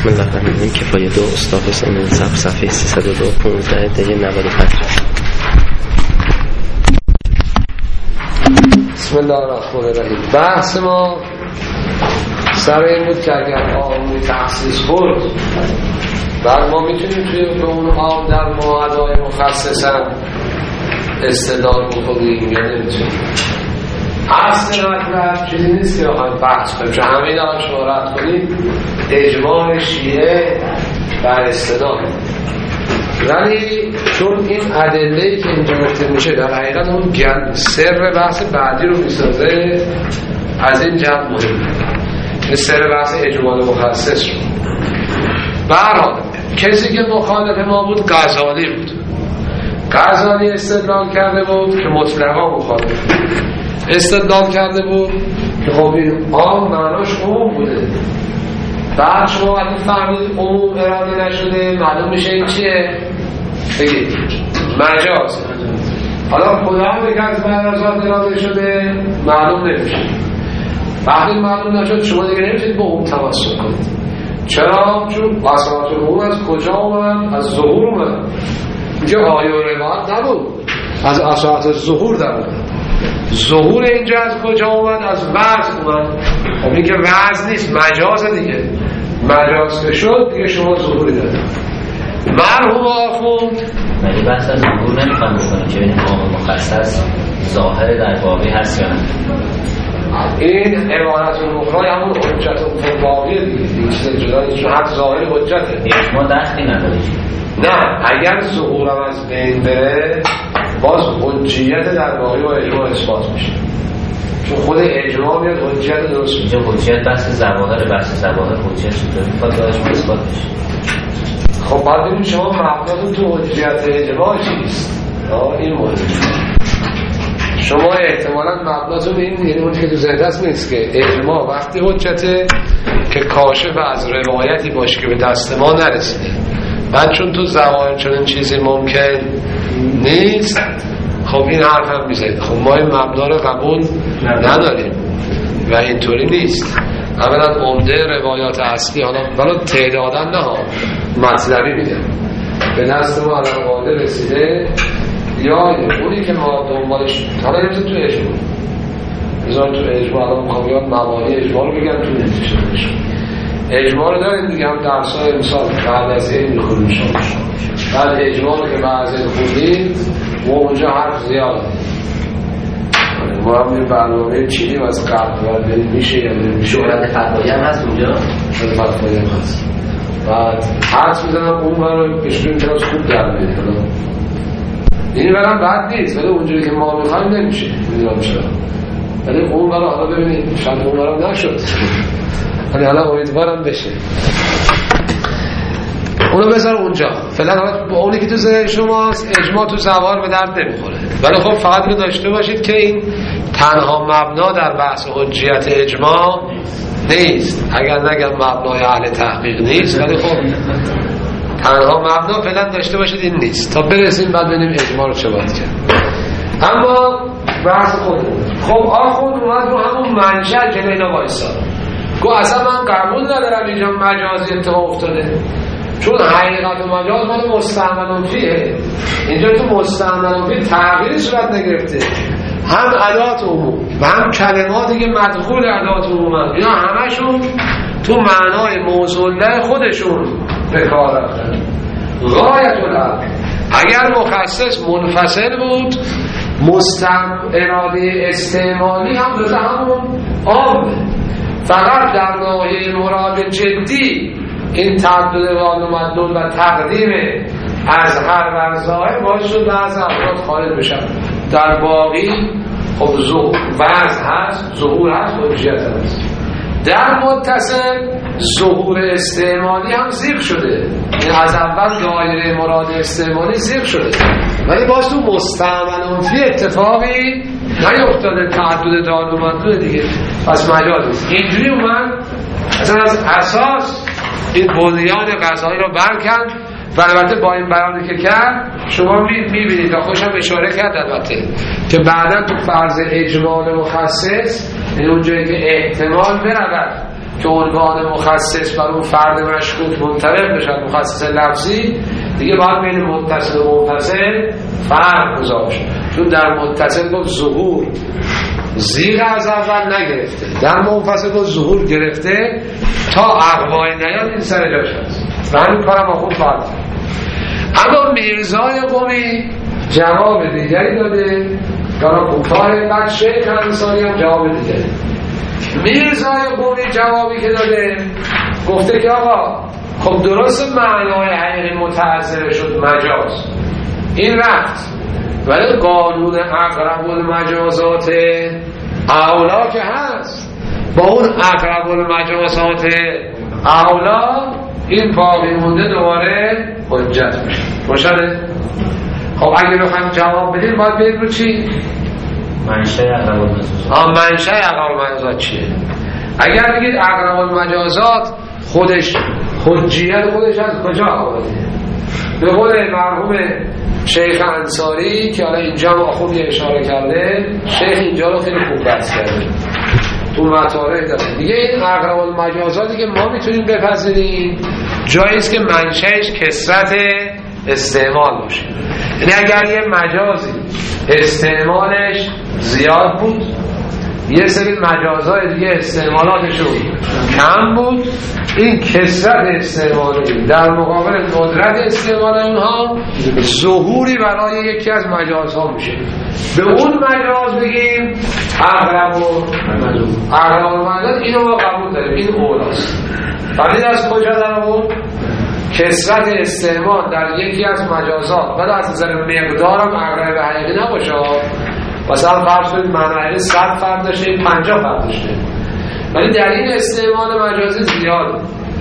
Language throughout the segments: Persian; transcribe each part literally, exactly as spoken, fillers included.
بسم الله الرحمن الرحیم. کفایه دو استاد حسین انصاف صفحه سیصد و دو پانزده دی نود و پنج. بسم الله الرحمن الرحیم. بحث ما سر این بود که اگر عاملی تخصیص بود بعد ما میتونیم توی به اون عام در موعدهای مخصصا استدلال بکنیم یا نمیتونیم. اصل مطلب چیزی نیست که بخوایم بحث کنیم، چون همین هم شما رد کنیم اجماع شیعه بر استدلال، ولی چون این ادله‌ای که اینجا گفته میشه در حقیقت اون سر بحث بعدی رو میسازه، از این جمع مهمه، این سر بحث اجمال مخصص رو. برحال کسی که مخالف ما بود غزالی بود. غزالی استدلال کرده بود که مطلقا مخالف، استدلال کرده بود که خب این عام معناش عموم بوده. بعد شما وقتی فهمید عموم اراده نشده معلوم میشه این چیه؟ بگید مجاز. حالا خدا که از مجازات اراده شده معلوم نمیشه. وقتی معلوم نشد شما دیگه نمیشید با عموم تمسک کنید. چرا؟ چون بساط عموم از کجا اومد؟ از ظهور اومد. اینجا آیه و روایت نبود، از اساس ظهور در اومد. ظهور اینجا از کجا اومد؟ از وضع اومد. خب این که وضع نیست، مجاز دیگه. مجاز که شد دیگه شما ظهوری دارید. مرحوم آخوند ولی بحث از ظهور نمیخوام بکنم که ببینیم عام مخصص ظاهر در واقع هست یا نه. این عبارت اخرى همون حجت باقیه دیگه، این چیز جدایی، چون حتی ظاهر حجته. اجماع دخلی نداره. نه، اگر ظهورم از بین بره باز حجیت در واقع و اجماع اثبات میشه، چون خود اجماع میاد حجیت درست میشه. اینجا حجیت بحث ظواهر، بحث ظواهر حجیت چطور میخواد داشت اثبات میشه؟ خب باید ببینید شما مبناتون تو حجیت اجماع چیست؟ این مورد شما احتمالاً مبناتون این یعنی اون که تو ذهن هست نیست که اجماع وقتی حجته که کاشف از روایتی باشه که به دست ما نرسیده. بعد چون تو ظواهر چنین چیزی ممکن نیست، خب این حرف هم میزنید. خب ما این مبنا رو قبول نداریم و اینطوری نیست. اولا عمده روایات اصلی، حالا ولی تعدادا نه مطلبی میگن به دست ما الان قاعده رسیده، یا اونی که ما دنبالش حالا نمیشه تو اجماع بذار تو اجماع الان میخوام یاد مبانی اجماع رو بگم تو نتیجه اجماع رو داریم دیگه، هم درسای امسال بعد از این میخونیم شما بعد اجماع رو که بعد از این خوندیم و اونجا حرف زیاد ما هم این برنامه چیدیم از قبل باید بریم میشه یا نمیشه. شهرت فتوایی هم هست اونجا؟ شهرت فتوایی هم هست. بعد حرف میزنم اون رو بشکنیم تراز خوب در بید. این برم بد نیست ولی اونجوری که ما میخوایم نمیشه، میدونم چرا، ولی اون برا حالا ببینید شاید اون برام نشد ولی حالا امیدوارم بشه. اونو بذار اونجا فعلا. با اونی که تو ذهن شماست اجماع تو ظواهر به درد نمیخوره، ولی خب فقط رو داشته باشید که این تنها مبنا در بحث حجیت اجماع نیست. اگر نگم مبنای اهل تحقیق نیست، ولی خب تنها مبنا فعلا داشته باشید این نیست تا برسیم بعد ببینیم اجماع رو چه باید کرد. اما بحث خودمون خب آخوند اومد رو همون منشأ که اینا وایساد گو اصلا من قبول ندارم اینجا مجازی اتفاق افتاده، چون حقیقت و مجاز مال مستعمل فیه. اینجا تو مستعمل فیه تغییری صورت نگرفته، هم ادات عموم و هم کلماتی که مدخول ادات عموم هست اینا همشون تو معنای موصوله خودشون به کار رفتن. غایت الامر اگر مخصص منفصل بود مستعمل اراده استعمالی هم دوتا همون عامه، فقط در ناحیه مراد جدی این تعدد وال و مدلول و تقدیم از هر ورزای باید شد بعض افراد خارج بشن. در باقی خب وضع هست، ظهور هست، حجیت هست. در متصل ظهور استعمالی هم زیر شده، یعنی از اول دایره مراد استعمالی زیر شده، ولی باز تو مستعمل فی اتفاقی نیفتاده، تعدد دال و مدلول دیگه، پس مجاز نیست. اینجوری اومد اصلا از اساس این بنیان قضایی رو برکن و البته با این بیانی که کرد شما میبینید و خوشم اشاره کرد البته که بعدا تو فرض اجمال مخصص یعنی اونجایی که احتمال برود که عنوان مخصص بر اون فرد مشکوک منطبق بشد، مخصص لفظی، دیگه باید بین متصل و منفصل فرق گذاشت. چون در متصل گفت ظهور زیغ از اول نگرفته، در منفصل گفت ظهور گرفته تا اقوای نیاد این سر جاش هست و همین کارم خوب باید. اما میرزای قمی جواب دیگری داده، کارا کوتاه، بعد شیخ انصاری هم جواب دیگری. میرزای قمی جوابی که داده گفته که آقا خب درست معنای حقیقی متعذر شد مجاز، این رفت، ولی قانون اقرب المجازات اولا که هست، با اون اقرب المجازات اولا این باقی مونده دوباره حجت میشه. روشنه؟ خب اگه بخوایم جواب بدیم باید بریم رو چی؟ منشأ اقرب المجازات. آه منشأ اقرب المجازات چیه؟ اگر بگید اقرب المجازات خودش حجیت خودش از کجا آورده؟ به قول مرحوم شیخ انصاری که حالا اینجا هم آخوندی اشاره کرده، شیخ اینجا رو خیلی خوب بحث کرده تو مطالعه داره. دیگه این اقرب المجازاتی که ما میتونیم بپذیریم جاییست که منشأش کثرت استعمال باشه. یعنی اگر یه مجازی استعمالش زیاد بود، یه سری مجازهای دیگه استعمالاتشون کم بود، این کثرت استعمالی در مقابل ندرت استعمال اونها ظهوری برای یکی از مجازها میشه. به اون مجاز بگیم اقرب و اقرب المجاز، اینو ما قبول داریم، این اولاست. ولی از کجا در اون کثرت استعمال در یکی از مجازات ولی از نظر مقدارم اقرب حقیقی نباشه. مثلا فرض کنید معنی صد فرد داشته، این پنجاه فرد داشته، ولی در این استعمال مجازی زیاد،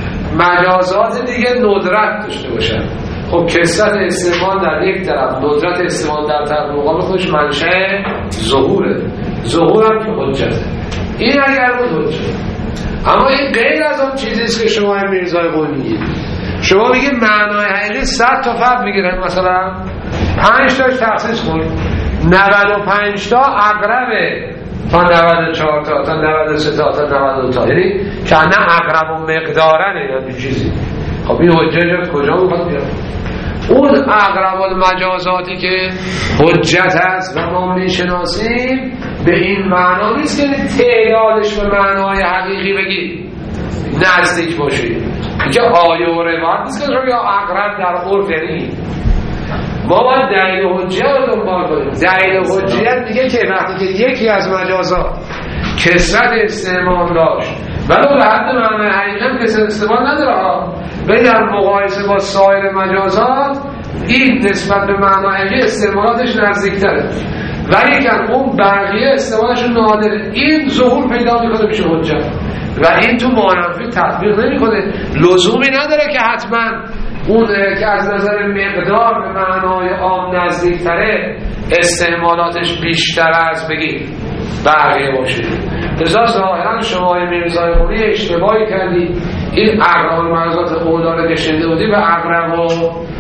مجازات دیگه ندرت داشته باشن. خب کثرت استعمال در یک طرف، ندرت استعمال در طرف مقابل خودش منشأ ظهوره، ظهور هم که حجته. این اگر بود حجت. اما این غیر از اون چیزیست که شما میرزای قول میگید. شما میگید معنای حقیقی صد تا فرد میگیرن، مثلا پنج تاش تخصیص کن، نود و پنج تا اقربه تا نود و چهار تا تا نود و سه تا تا نود و دو تا، یعنی که نه اقرب و مقدارنه یا یعنی چیزی. خب این حجت کجا میخواد بیاد؟ اون اقرب المجازاتی که حجت هست و ما میشناسیم به این معنا نیست که تعدادش به معنای حقیقی بگید نزدیک باشید. اینکه آیه و روایت نیست که یا اقرب در عرف، یعنی ما باید دلیل حجیت رو دنبال کنیم. دلیل حجیت میگه که وقتی که یکی از مجازات کثرت استعمال داشت ولی به حد معنای حقیقی کثرت استعمال نداره، ولی در مقایسه با سایر مجازات این نسبت به معنای حقیقی استعمالاتش نزدیکتره، ولی که اون بقیه استعمالش نادره، این ظهور پیدا میکنه میشه حجت. و این تو معنوی تطبیق نمیکنه، لزومی نداره که حتما اون که از نظر مقدار به معنای عام نزدیکتره استعمالاتش بیشتر از بگید بقیه باشه. لذا ظاهرا شما میرزای قمی اشتباهی کردی، این اقرب المجازات اولا رو کشنده بودی و اقرب و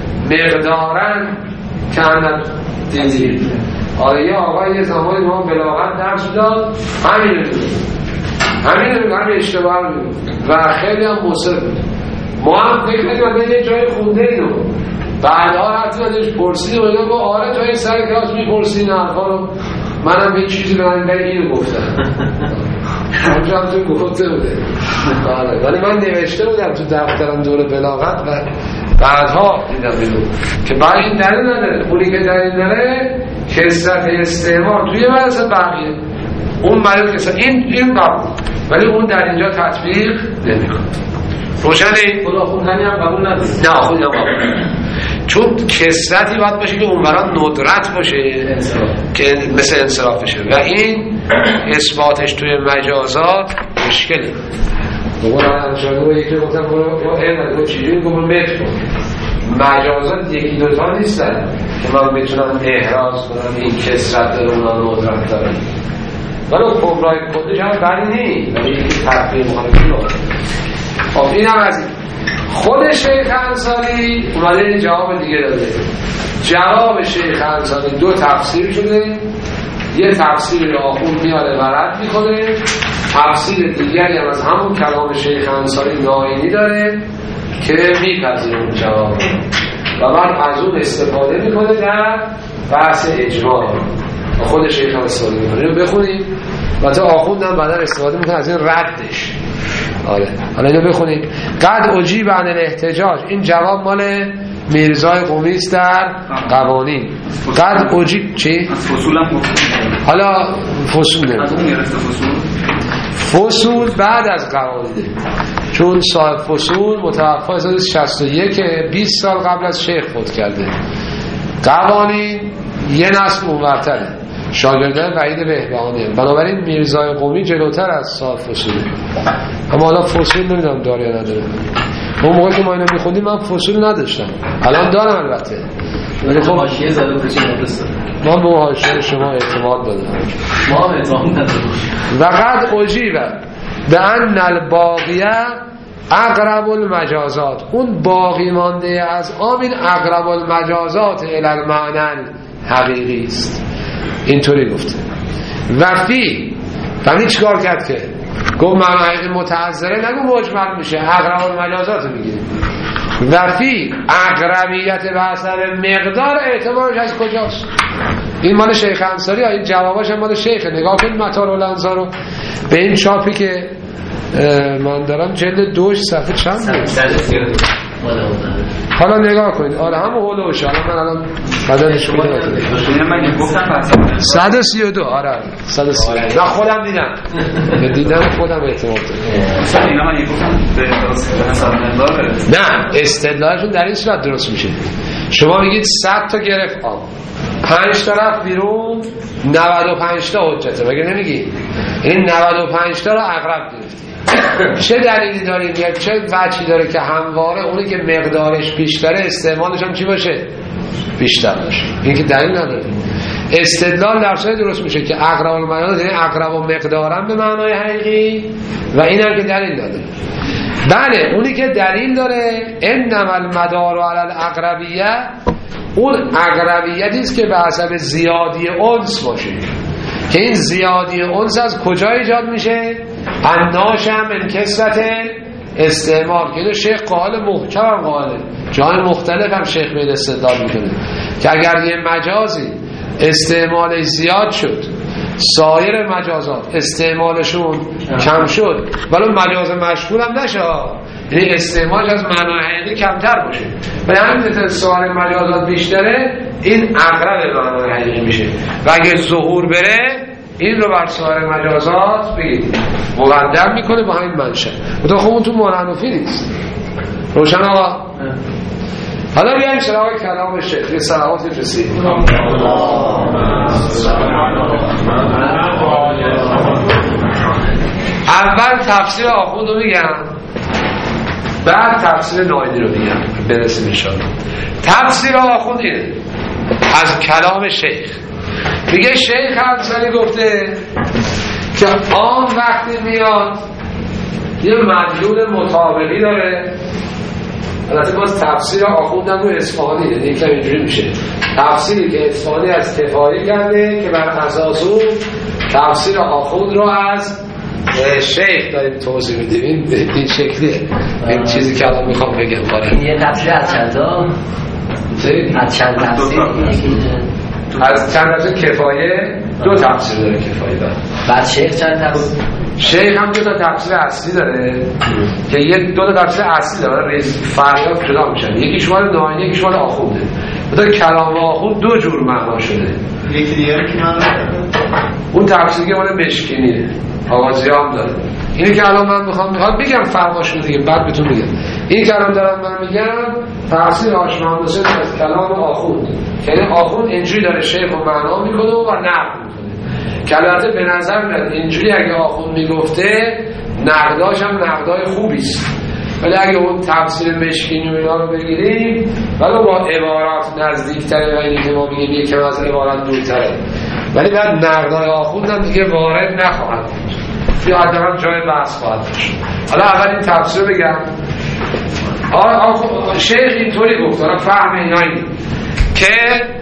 مقدارن کندن دیدی. آره یه آقای یه زمانی ما بلاغت درس داد، همین رو همین رو همین اشتباه رو و خیلی هم مصر بود. ما هم فکر نکنیم یه جای خونده اینو بعدها حتی ازش پرسید و اینا گفت آره تو این سر کلاس میپرسی این حرفا رو، منم یه چیزی به من بگی اینو گفتم اونجا هم تو گفته بوده. ولی من نوشته بودم تو دفترم دور بلاغت و بعدها دیدم اینو که برای این دلیل نداره. اونی که دلیل داره کثرت استعمال توی مدرسه بقیه اون مریض کثرت این این قبول، ولی اون در اینجا تطبیق نمیکنه. روشنه؟ خدا خوندنی هم قبول نداره. نه خود هم قبول، چون کثرتی باید باشه که اون برای ندرت باشه که مثل انصراف بشه و این اثباتش توی مجازات مشکله. بقول انشاءالله یکی گفتم برو علم رو چیزی گفتم متر کن، مجازات یکی دوتا نیستن که من میتونم احراز کنم این کثرت داره اونا ندرت داره، ولی کبرای کدش هم بری نی ولی یکی تطبیق کنم. خب این هم از این خود شیخ انصاری اومده جواب دیگه داده. جواب شیخ انصاری دو تفسیر شده، یه تفسیر آخون میاره و رد میکنه، تفسیر دیگری هم از همون کلام شیخ انصاری ناینی داره که میپذیره اون جواب و بعد از اون استفاده میکنه در بحث اجماع خود شیخ انصاری میکنه. اینو بخونیم و تا آخوندم بعدا استفاده میکنه از این ردش. آره حالا اینو بخونیم. قد اجیب عن الاحتجاج، این جواب مال میرزای قمی است در قوانین. قد اجیب چی؟ فصول هم حالا فصول نه، از اون گرفته فصول فصول بعد از قوانینه، چون صاحب فصول متوفی سال شصت و یک، بیست سال قبل از شیخ فوت کرده. قوانین یه نسل اونورتره، شاگرده وحید بهبهانی، بنابراین میرزای قمی جلوتر از صاحب فصوله. اما حالا فصول نمیدونم داره یا نداره. اون موقع که ما اینو میخوندیم من فصول نداشتم، الان دارم البته. ولی خب حاشیه زده به چی مدرسه ما به حاشیه شما اعتماد دادم، ما هم اعتماد نداریم. و قد اجیبه به ان الباقیه اقرب المجازات، اون باقی مانده از آمین اقرب المجازات الی المعنى حقیقی است. اینطوری گفته. و فی یعنی چیکار کرد که گفت معنی حقیقی متعذره، نگو مجمل میشه، اقرب المجازات رو میگیریم. و فی اقربیت به حسب مقدار، اعتبارش از کجاست؟ این مال شیخ انصاری ها، این جواباش هم مال شیخه. نگاه کنید مطار الانصار رو به این چاپی که من دارم جلد دوش صفحه چند بود؟ حالا نگاه کنید. آره همون هولوش. حالا من الان بدنش میدونم من گفتم صد و سی و دو. آره صد و سی و دو. نه خودم دیدم، به دیدن خودم اعتماد دارم. اینا من گفتم به حساب مقدار. نه استدلالشون در این صورت درست میشه. شما میگید صد تا گرفت آب، پنج تا رفت بیرون، نود و پنج تا حجته، مگه نمیگی؟ این نود و پنج تا رو اقرب گرفت. چه دلیلی داریم یا چه وجهی داره که همواره اونی که مقدارش بیشتره استعمالش هم چی باشه؟ بیشتر باشه. این که دلیل نداره. استدلال در صورت درست میشه که اقرب المعنی یعنی اقرب و مقدارن به معنای حقیقی، و این هم که دلیل نداره. بله اونی که دلیل داره انما المدار علی الاقربیه، اون اقربیتی است که به حسب زیادی انس باشه، که این زیادی انس از کجا ایجاد میشه؟ اناش هم من کسرت استعمال، که اینو شیخ قائل محکم هم قائله، جای مختلف هم شیخ بین استدلال میکنه که اگر یه مجازی استعمالش زیاد شد، سایر مجازات استعمالشون کم شد، ولی مجاز مشهور هم نشه، یعنی استعمالش از معنای حقیقی کمتر باشه، به همین جهت سایر مجازات بیشتره، این اقرب به معنای حقیقی میشه. و اگه ظهور بره این رو بر سایر مجازات بگید مقدم میکنه با همین منشه. تو خب اون تو معنوفی نیست. روشن آقا؟ حالا بیاییم سراغ کلام شیخ. یه صلوات رسید. اول تفسیر آخوند رو میگم، بعد تفسیر ناینی رو میگم برسیم انشاءالله. تفسیر آخوند اینه از کلام شیخ. میگه شیخ انصاری گفته که آن وقتی میاد یه مدلول مطابقی داره. البته باز تفسیر آخوندم رو اصفهانی، یعنی یکم اینجوری میشه تفسیری که اصفهانی از کفایی کرده که بر اساس اون تفسیر آخوند رو از شیخ داریم توضیح میدیم. این شکلیه این چیزی که الان میخوام بگم. این یه تفسیر از چند تا؟ از چند تفسیر؟ از چند تفسیر کفایه دو تفسیر داره کفایه داره. بعد شیخ چند تفسیر؟ شیخ هم دو تا تفسیر اصلی داره که یک دو تا تفسیر اصلی داره، ریز فرقات جدا میشن، یکیش مال ناینی یکیش مال آخونده. مثلا کلام آخوند دو جور معنا شده. یکی دیگه رو که من اون تفسیری که مال مشکینیه، آغازی هم داره. اینی که الان من میخوام میخوام بگم فرقاشون دیگه بعد بهتون میگم. این که الان دارم من میگم تفسیر هاشم حسین از کلام آخوند، یعنی آخوند اینجوری داره شیخ و معنا میکنه و نقد میکنه. که البته به نظر میاد اینجوری اگه آخوند میگفته نقداش هم نقدای خوبیست، ولی اگه اون تفسیر مشکینی و اینا رو بگیریم ولی با عبارات نزدیکتره و اینی که ما میگیم یکم از عبارات دورتره، ولی بعد نقدای آخوند هم دیگه وارد نخواهد بود یا حداقل جای بحث خواهد بود. حالا اول این تفسیر بگم. شیخ اینطوری گفت، حالا فهم اینا اینه که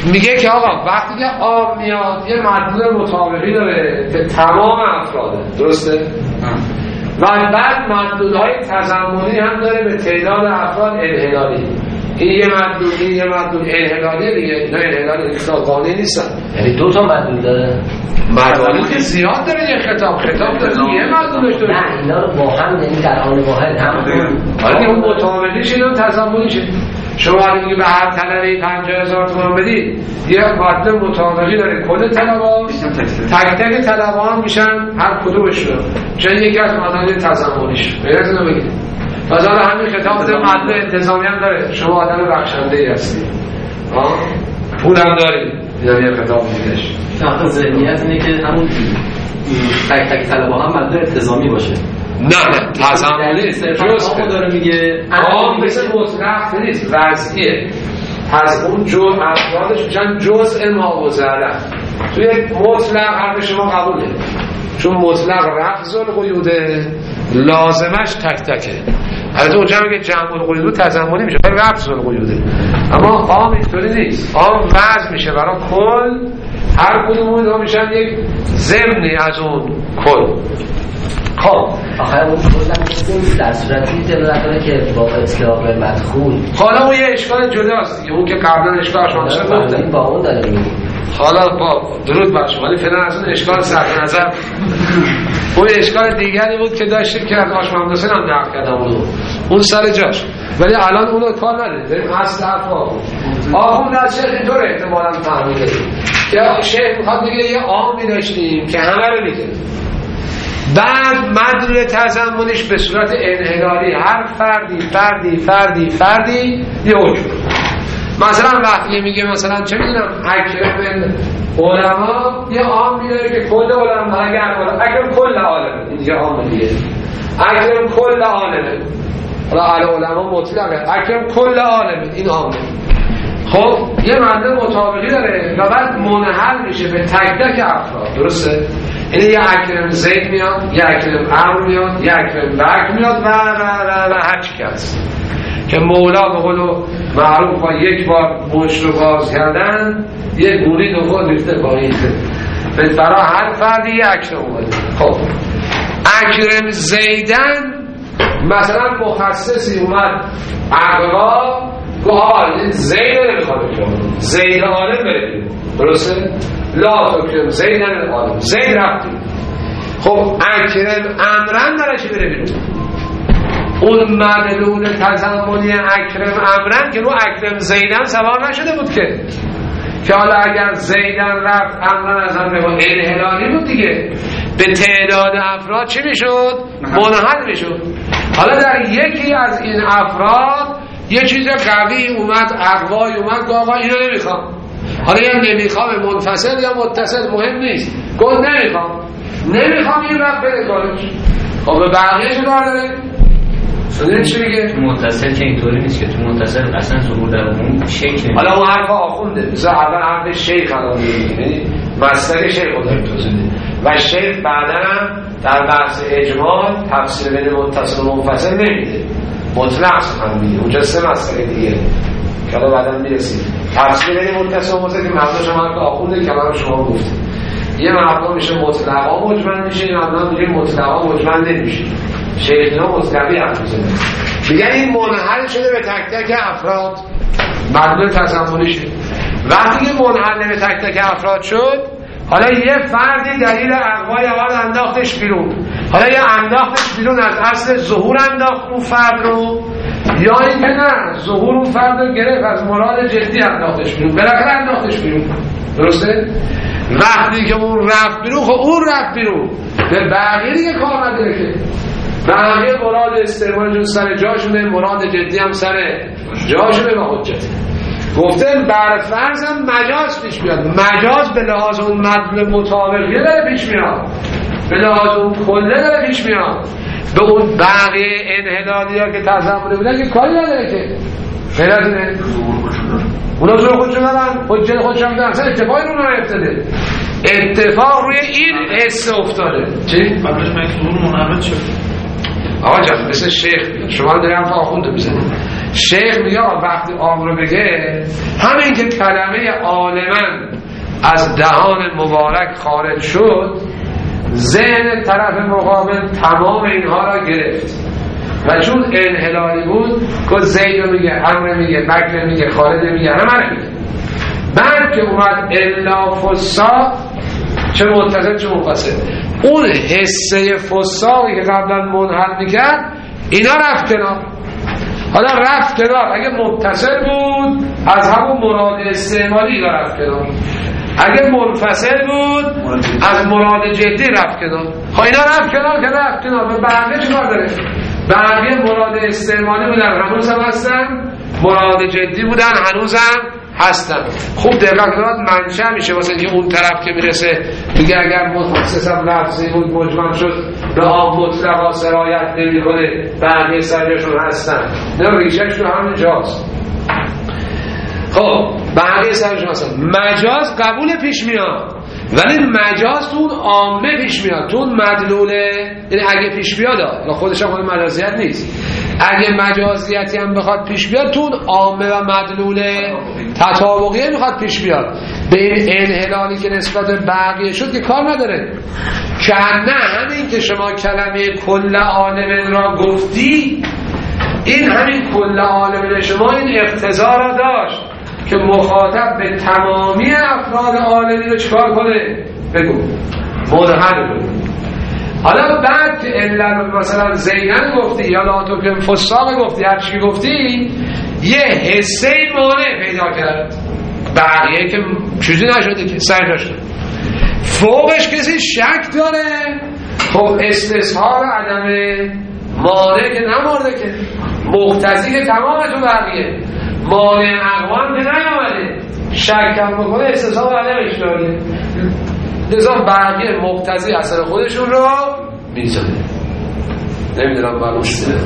میگه که آقا وقتی که آب میاد یه مدلول مطابقی داره به تمام افراده، درسته؟ و بعد مدلولهای تضمنی هم داره به تعداد افراد انحلالی. این یه مدلول، این یه مدلول انحلالی دیگه، اینا انحلالی اخلاقانی نیستن. یعنی دو تا مدلول داره؟ مدلول که زیاد داره، یه خطاب خطاب داره یه مدلولش داره. نه اینا رو با هم، یعنی در آن واحد هم حالا اون مطابقیش اینا تضمنیشه. شما اگه میگی به هر طلبه پنجاه هزار تومان بدید، یه مدلول مطابقی داره کل طلبه‌ها، تک تک طلبه‌ها میشن هر کدومشون چون یکی از مدلول تضمنیش. بهتون بگید مثلا همین خطاب ده مدلول انتظامی هم داره. شما آدم بخشنده‌ای هستی، ها پول هم داری، یه خطاب میدهش. آخه ذهنیت اینه که همون تک تک طلبه‌ها هم مدلول انتظامی باشه. نه نه تضمنی جزء داره میگه عام مثل مطلق نیست، وضعیه. از اون جزء افرادش میشن جزء ما وزاره. توی مطلق حرف شما قبوله، چون مطلق رفض القیوده لازمش تک تکه. البته اونجا میگه جمع القیود تضمنی میشه، ولی رفض القیوده. اما عام اینطوری نیست، عام وضع میشه برای کل، هر کدوم اونها میشن یک ضمنی از اون کل. خب آخر اون بودم که در صورتی دلالت داره که با اطلاق مدخول. حالا اون یه اشکال جداست دیگه، اون که قبلا اشکال شما شده با اون داره میگه. حالا با درود بر شما، ولی فعلا از اون اشکال صرف نظر اون اشکال دیگری بود که داشتیم که از آش محمد حسین هم نقل کردم بود، اون سر جاش، ولی الان اونو کار نداریم. بریم اصل حرف آخون آخون از شیخ اینطور احتمالا فهمیده که شیخ میخواد بگه یه عامی داشتیم که همه رو میگه، بعد مدلول تضمنش به صورت انحلالی هر فردی فردی فردی فردی یه حکم. مثلا وقتی میگه مثلا چه میدونم اکرم علما یه عام میداره که کل علما، اگر اکرم کل عالمه، این دیگه عام دیگه، اکرم کل عالمه، حالا علی علما مطلقه، اکرم کل عالمه، این عامه. خب یه مدلول مطابقی داره و بعد منحل میشه به تک تک افراد، درسته؟ یعنی یه اکرم زید میاد، یه اکرم عمرو میاد، یه اکرم برک میاد و و و و هر چی که هست که مولا به قولو معروف با یک بار مشت رو باز کردن یه گوری دوبار ریخته پایین به برای هر فردی یه اکرم اومده. خب اکرم زیدن مثلا مخصصی اومد اقوا گوه زید نمیخواد بکنم، زید عالم بریم، درسته؟ لا اکرم زیدن عالم، زید رفتیم. خب اکرم امرن درشی بره بیرون، اون مدلول تضمنی اکرم امرن که رو اکرم زیدن سوار نشده بود که که حالا اگر زیدن رفت امرن از هم بگو انحلالی بود دیگه، به تعداد افراد چی میشد؟ منحل میشد. حالا در یکی از این افراد یه چیز قوی اومد، اقوای اومد که آقا اینو نمیخوام، حالا یا نمیخوام منفصل یا متصل مهم نیست، گفت نمیخوام نمیخوام این رفت بره کارش. خب به بقیه چه کار داره؟ سنید چی میگه؟ متصل که اینطوری نیست که تو متصل اصلا ظهور در اون شیخ نمیده. حالا اون حرف آخونده بذار اول حرف شیخ الان میگه، مسئله شیخ رو داریم توضیح میده و شیخ بعدا هم در بحث اجمال تفسیر بین متصل و منفصل نمیده، مطلق سخن میگه. اونجا سه مسئله دیگه که حالا بعدا میرسیم. تفسیر بین متصل و منفصل که مبنا شما حرف آخونده کلام شما گفتید، یه مبنا میشه مطلقا مجمل میشه، یه مبنا میشه مطلقا مجمل نمیشه. شیخینا مطلقی هم میزنه، میگن این منحل شده به تک تک افراد، مدلول تضمنی شد. وقتی که منحل به تک تک افراد شد، حالا یه فردی دلیل اقوای اول انداختش بیرون، حالا یه انداختش بیرون از اصل ظهور انداخت اون فرد رو، یا اینکه نه ظهور اون فرد رو گرفت از مراد جدی انداختش بیرون، بالاخره انداختش بیرون، درسته؟ وقتی که اون رفت بیرون، خب اون رفت بیرون، به بقیه دیگه کار نداره که بقیه مراد استعمالشون سر جاشونه، مراد جدی هم سر جاشونه و حجت. گفته بر فرض هم مجاز پیش میاد، مجاز به لحاظ اون مدلول مطابقی داره پیش میاد، به لحاظ اون کله داره پیش میاد، به اون بقیه انحلالی ها که تضمنی بودن که کاری نداره که غیر از اینه اونا زور خودشون دارن، حجت خودشون دارن، اصلا اتفاقی رو نمیفتده، اتفاق روی این حس افتاده. چی؟ قبلش مکتوب منعبد شد آقا جان مثل شیخ میگه، شما داری هم آخونده میزنه. شیخ میگه وقتی آب رو بگه همین که کلمه عالماً از دهان مبارک خارج شد، ذهن طرف مقابل تمام اینها را گرفت و چون انحلالی بود که زید رو میگه، عمرو میگه، بکر میگه، خالد میگه، همه رو میگه. بعد که اومد الا فساق، چه متصل چه منفصل، اون حسه فساقی که قبلا منحل میکرد اینا رفت کنار. حالا رفت کنار اگه متصل بود از همون مراد استعمالی اینا رفت کنار، اگه منفصل بود از مراد جدی رفت کنار. خب اینا رفت کنار که رفت کنار، به بقیه چیکار داره؟ بقیه مراد استعمالی بودن هنوز هم هستن، مراد جدی بودن هنوز هم هستن. خوب دقت کنید منشأ میشه واسه اینکه اون طرف که میرسه دیگه اگر مخصصم لفظی بود مجمل شد به عام مطلقا سرایت نمیکنه، بقیه سرشون هستن، نه ریشهش تو همین جاست. خب بقیه سرشون هستن. مجاز قبول پیش میاد، ولی مجاز تو اون عامه پیش میاد، تو اون مدلوله، یعنی اگه پیش بیاد یا خودش هم مجازیت نیست، اگه مجازیتی هم بخواد پیش بیاد تو اون عامه و مدلوله تطابقیه میخواد پیش بیاد. به این انحلالی که نسبت بقیه شد که کار نداره. که نه همین که شما کلمه کل عالم را گفتی، این همین کل عالم شما این اقتضا را داشت که مخاطب به تمامی افراد عالمی رو چکار کنه؟ بگو مدهن کنه. حالا بعد که علت مثلا زیدن گفتی یا لاتوکن فساق گفتی، هر چی گفتی، یه حسه مانع پیدا کرد، بقیه که چیزی نشده که سر داشته، فوقش کسی شک داره. خب استصحاب عدم مانع که نمارده که، مقتضی که تمام تو بقیه، مانع اقوام که نیامده، شک هم بکنه استصحاب عدمش داره. لذا بقیه مقتضی اثر خودشون رو میزنه. نمیدونم برموش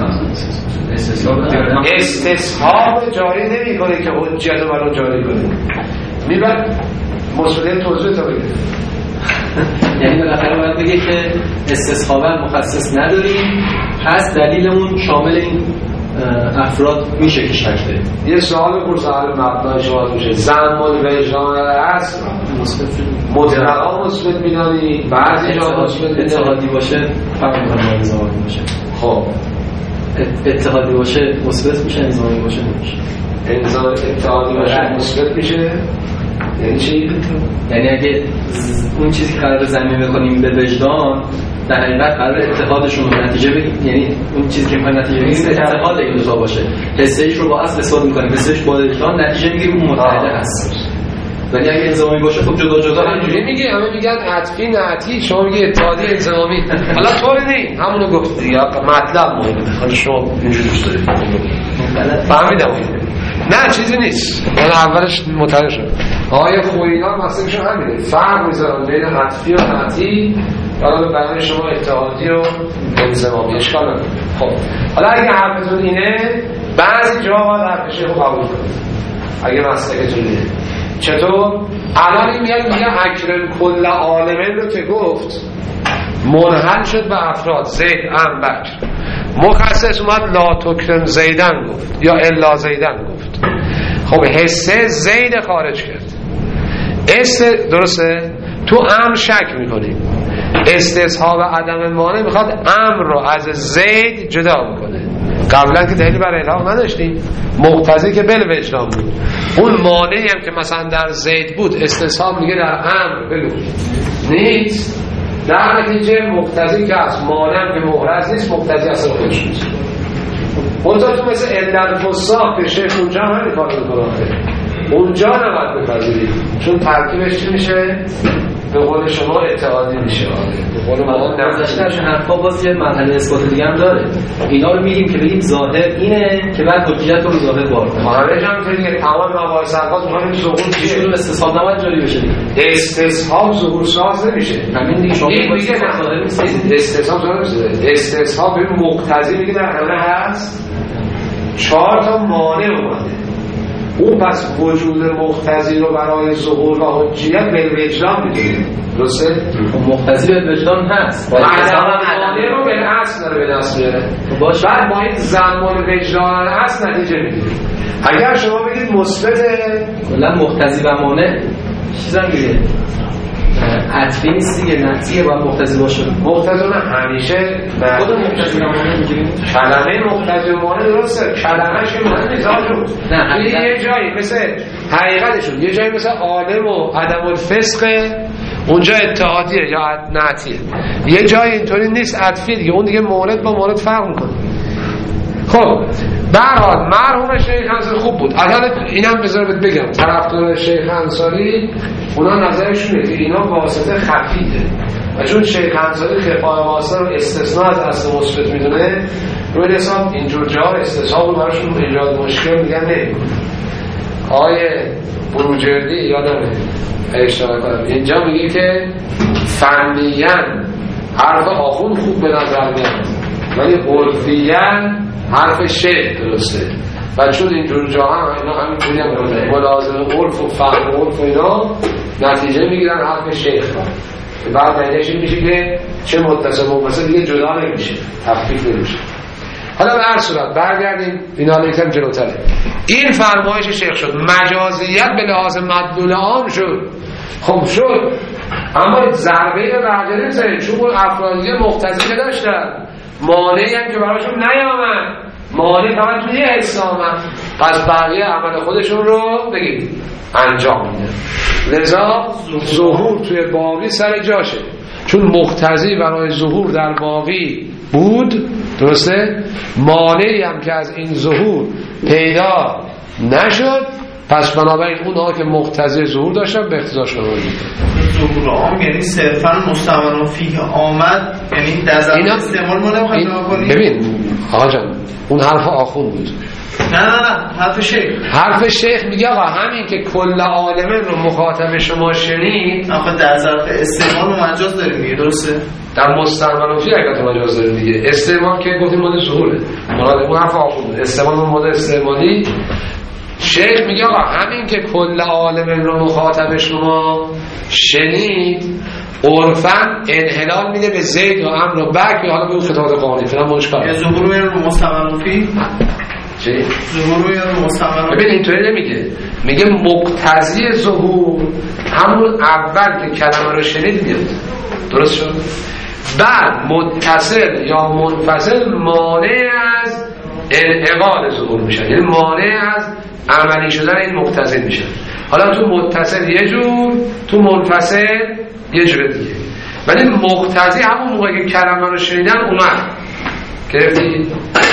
استصحاب جاری نمی کنه که حجیت رو برای جاری کنه، میبر مسئولیت توضیح تا بگه. یعنی بالاخره باید بگه که استصحابا مخصص نداریم، پس دلیلمون شامل این افراد میشه که شک داریم. یه سوال پرس اهل مبنای شما میشه زمان وجدان اصل مطلقا مثبت میدانی، بعضی جا مثبت اتحادی باشه فقط میخواد نظامی باشه. خب اتحادی باشه مثبت میشه، نظامی باشه نمیشه. انسان اتحادی باشه مثبت میشه یعنی چی؟ یعنی اگه اون چیزی که قرار زمین بکنیم به وجدان، در حقیقت قرار اتحادشون رو نتیجه بگیم، یعنی اون چیزی که میخوایم نتیجه بگیم اتحاد این دوتا باشه. حسه‌ایش رو با اصل اثبات میکنیم، حسه‌ایش با وجدان نتیجه میگیریم اون متحده هست. ولی اگه انضمامی باشه خب جدا جدا اینجوری میگه، همه میگن عطفی نعتی، شما میگی اتحادی انضمامی. حالا طوری نی همونو گفتی یا مطلب مهمه، حالا شما اینجوری دوست دارید فهمیدم. نه چیزی نیست، من اولش متوجه شدم. آیه خوینا مثلا همینه، فرق میذارن بین عطفی و نعتی، حالا به بیان شما اتحادی و انضمامی اشکال نداره. خب حالا اگه حرفتون اینه، بعضی جا باید حرف شیخ رو قبول کنید اگه مسلکتون اینه. چطور؟ الان این میاد میگه اکرم کل عالمین رو که گفت منحل شد به افراد زید، عمرو، بکر. مخصص اومد لا تکرم زیدن گفت یا الا زیدن گفت. خب حسه زید خارج کرد. است درسته؟ تو امر شک میکنیم، استصحاب عدم مانع میخواد امر رو از زید جدا میکنه. قبلا که دلیلی برای الحاق نداشتیم، مقتضی که بل وجدان بود. اون مانعی هم که مثلا در زید بود استصحاب میگه در امر بگو نیست، در نتیجه مقتضی که از مانع که محرز نیست، مقتضی اصلا خودش نیست. منطقه تو مثل علت فساق که شیخ اونجا هم همین کار میکنه، اونجا نباید بپذیرید چون ترکیبش چی میشه؟ به قول شما اتحادی میشه. به قول ما نزدشترش حرفا باز یه مرحله اثبات دیگه هم داره. اینا رو میگیم که بگیم ظاهر اینه که بعد حجیت رو ظاهر بار کنیم. خارج هم که دیگه تمام مباحث الفاظ میخوایم ظهور چیه؟ چون استصحاب نباید جاری بشه دیگه. استصحاب ظهور ساز نمیشه. همین دیگه شما میگه ظاهر نیست. استصحاب ظاهر نیست. استصحاب به مقتضی میگه در همه هست. چهار تا مانع اومده. اون پس وجود مقتضی رو برای ظهور و حجیت به وجدان میدونیم. درسته؟ مقتضی به وجدان هست، عدم مانع رو به اصل داره به دست میاره. بعد با این زمان وجدان اصل نتیجه میگیریم. اگر شما بگید مثبت کلا مقتضی و مانع چیزا میگه عطفی نیست دیگه، نتیجه باید مقتضی باشه. مقتضی نه همیشه خود مقتضی و مانع میگیم. کلمه مقتضی و مانع درسته، کلمه‌اش که مانع نیست. نه یه جایی مثل حقیقتشون، یه جایی مثل عالم و عدم الفسق، اونجا اتحادیه یا نعتیه. یه جای اینطوری نیست، عطفی دیگه، اون دیگه مورد با مورد فرق میکنه. خب به هر حال مرحوم شیخ انصاری خوب بود. الان اینم بذارید بگم طرفدار شیخ انصاری اونا نظرشونه که اینا واسطه خفیه و چون شیخ انصاری خفای واسطه رو استثناء از اصل مثبت میدونه، روی حساب اینجور جا استثناء رو براشون ایجاد مشکل میگن نمیکنه. آیه بروجردی یادمه اشتباه کنم اینجا میگه که فنیاً حرف آخون خوب به نظر میاد ولی عرفیاً حرف شیخ درسته و چون اینجور جا هم اینا همینجوری هم ملازم عرف و فهم عرف و اینا نتیجه میگیرن حرف شیخ ها. بعد نتیجه میشه که چه متصل متصل دیگه جدا نمیشه، تفکیک نمیشه. حالا به هر صورت برگردیم اینا یکم جلوتره. این فرمایش شیخ شد، مجازیت به لحاظ مدلول عام شد. خب شد، اما ضربه به بقیه نمیزنید چون افرادی مقتضی داشتن، مانعی هم که براشون نیامد، مانع فقط توی حس آمد، پس بقیه عمل خودشون رو بگید انجام میده. لذا ظهور توی باقی سر جاشه، چون مقتضی برای ظهور در باقی بود، درسته؟ مانعی هم که از این ظهور پیدا نشد، پس بنابراین اونها که مقتضی ظهور داشتن به اقتضاش قرار میدن. ظهور عام یعنی صرفا مستمر فیه آمد، یعنی در زمان استعمال ما نمیخوایم نگاه کنیم. ببین آقا جان اون حرف آخون بود. نه نه نه حرف شیخ. حرف شیخ میگه آقا همین که کل عالمه رو مخاطب شما شنید، آقا در ظرف استعمال و مجاز داریم میگه، درسته؟ در مستعمل فیه اگه تو مجاز داریم دیگه. استعمال که گفتیم مورد ظهوره، مراد اون حرف آخون بود. استعمال مورد استعمالی. شیخ میگه آقا همین که کل عالم رو مخاطب شما شنید عرفاً انحلال میده به زید و امر و بک یا حالا به اون خطاب قانونی فلان مشکل. یا ظهور میره رو مستمر فی؟ چی؟ ظهور میره رو مستمر. ببین اینطوری نمیگه، میگه مقتضی ظهور همون اول که کلمه رو شنید میاد. درست شد؟ بعد متصل یا منفصل مانع از انعقاد ظهور میشن، یعنی مانع از عملی شدن این مقتضی میشن. حالا تو متصل یه جور، تو منفصل یه جور دیگه، ولی مقتضی همون موقع که کلمه رو شنیدن اومد. گرفتی؟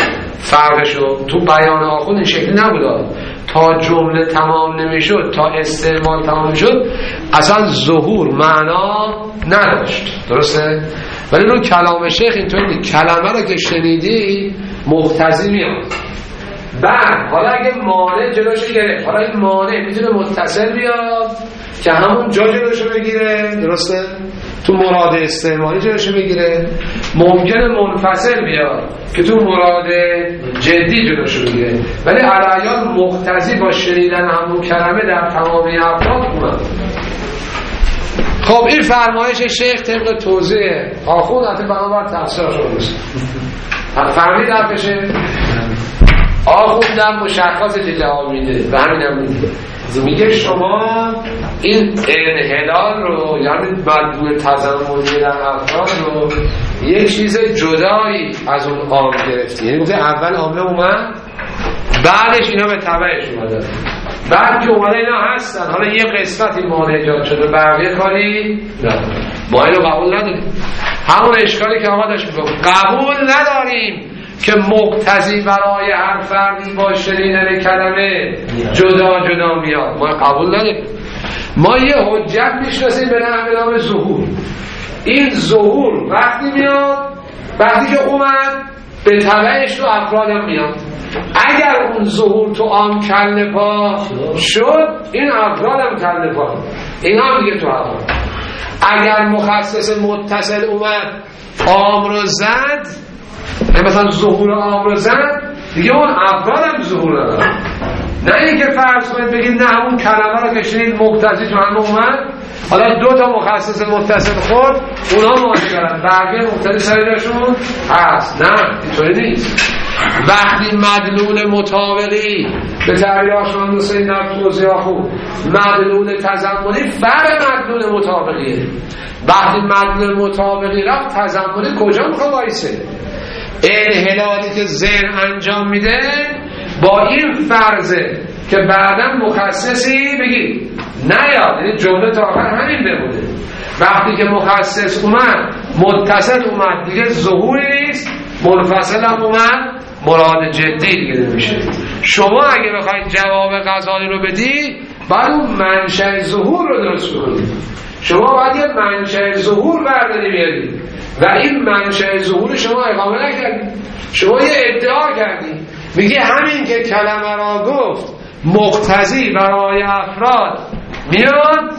فرقشو تو بیان آخون این شکلی نبود، تا جمله تمام نمیشد، تا استعمال تمام نمیشد اصلا ظهور معنا نداشت. درسته؟ ولی رو کلام شیخ اینطوری نیست، کلمه رو که شنیدی مقتضی میاد. بعد حالا اگه مانع جلوشو گرفت، حالا این مانع میتونه متصل بیاد که همون جا جلوشو بگیره، درسته؟ تو مراد استعمالی جلوشو بگیره، ممکنه منفصل بیاد که تو مراد جدی جلوشو بگیره، ولی علایان مقتضی با شنیدن همون کلمه در تمامی افراد اومد. خب این فرمایش شیخ طبق توضیح آخوند حتی بنابر تفسیر شده فهمید حرفشه؟ آخوندم مشخصه که جواب میده و همینم میده، میگه شما این انحلال رو یعنی مدلول تضمنی در افراد رو یک چیز جدایی از اون عام گرفتی، یعنی گفته اول عامه اومد بعدش اینا به تبعش اومدن، بعد که اومده اینا هستن حالا یه قسمتی مانع ایجاد شده بقیه کاری نه، ما اینو قبول نداریم. همون اشکالی که آقا داشت میگفت قبول نداریم که مقتضی برای هر فردی با شنیدن کلمه جدا جدا میاد، ما قبول نداریم. ما یه حجت میشناسیم به نام ظهور. این ظهور وقتی میاد وقتی که اومد به تبعش تو افرادم میاد. اگر اون ظهور تو عام کله پا شد این افرادم کله پا، این هم دیگه تو افراد. اگر مخصص متصل اومد عام رو زد، مثلا ظهور عام رو زد دیگه اون افرادم ظهور ندارن. نه اینکه فرض کنید بگید نه اون کلمه رو کشید مقتضی تو هم اومد، حالا دو تا مخصص متصل خود اونا معنی دارن، بقیه مقتضی سریرشون هست. نه اینطوری نیست. وقتی مدلول مطابقی به تعبیر آشنان حسین در توضیح خوب مدلول تضمنی فرق مدلول مطابقیه. وقتی مدلول مطابقی رفت تضمنی کجا میخواه وایسه؟ انحلالی که ذهن انجام میده با این فرضه که بعدا مخصصی بگید نیاد، یعنی جمله تا آخر همین بمونه. وقتی که مخصص اومد متصل اومد دیگه ظهوری نیست، منفصل هم اومد مراد جدی دیگه نمیشه. شما اگه بخواید جواب غزالی رو بدی باید اون منشأ ظهور رو درست کنید. شما باید یه منشأ ظهور برداری بیارید و این منشأ ظهور شما اقامه نکردید. شما یه ادعا کردید، میگه همین که کلمه را گفت مقتضی برای افراد میاد،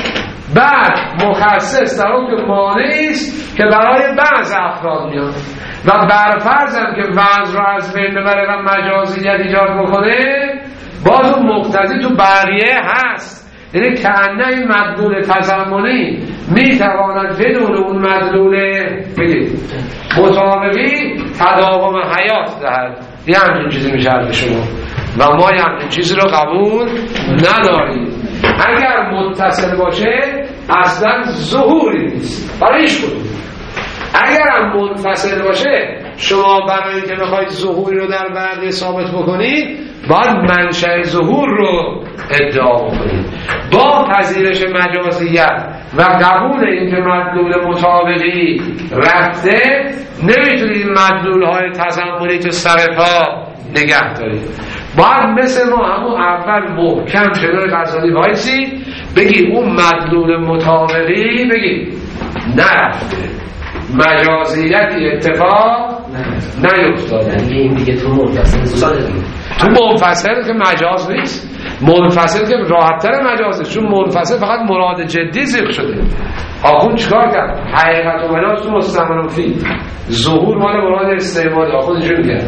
بعد مخصص در اون که مانعی است که برای بعض افراد میاد و برفرضم که وضع را از بین ببره و مجازیت ایجاد بکنه، باز اون مقتضی تو بقیه هست. یعنی کأنه این مدلول تضمنی میتواند بدون اون مدلول بگید مطابقی تداوم حیات دهد. یه همچین چیزی میشه حرف شما و ما یه همچین چیزی رو قبول نداریم. اگر متصل باشه اصلا ظهوری نیست برای هیچ کدوم. اگر هم منفصل باشه شما برای اینکه بخواید ظهوری رو در بقیه ثابت بکنید باید منشأ ظهور رو ادعا بکنید. با پذیرش مجازیت و قبول اینکه مدلول مطابقی رفته نمیتونید این مدلول های تضمنی تو سر پا نگه دارید. باید مثل ما همون اول محکم شده غزالی وایسی بگی اون مدلول مطابقی بگی نرفته، مجازیتی اتفاق نیفتاده. دیگه این دیگه تو منفصل تو منفصل که مجاز نیست، منفصل که راحت‌تر مجازه، چون منفصل فقط مراد جدی ذکر شده. آخون چیکار کرد؟ حقیقت و مجاز تو مستعمل فی، ظهور مال مراد استعمالی. آخون اینجوری میگه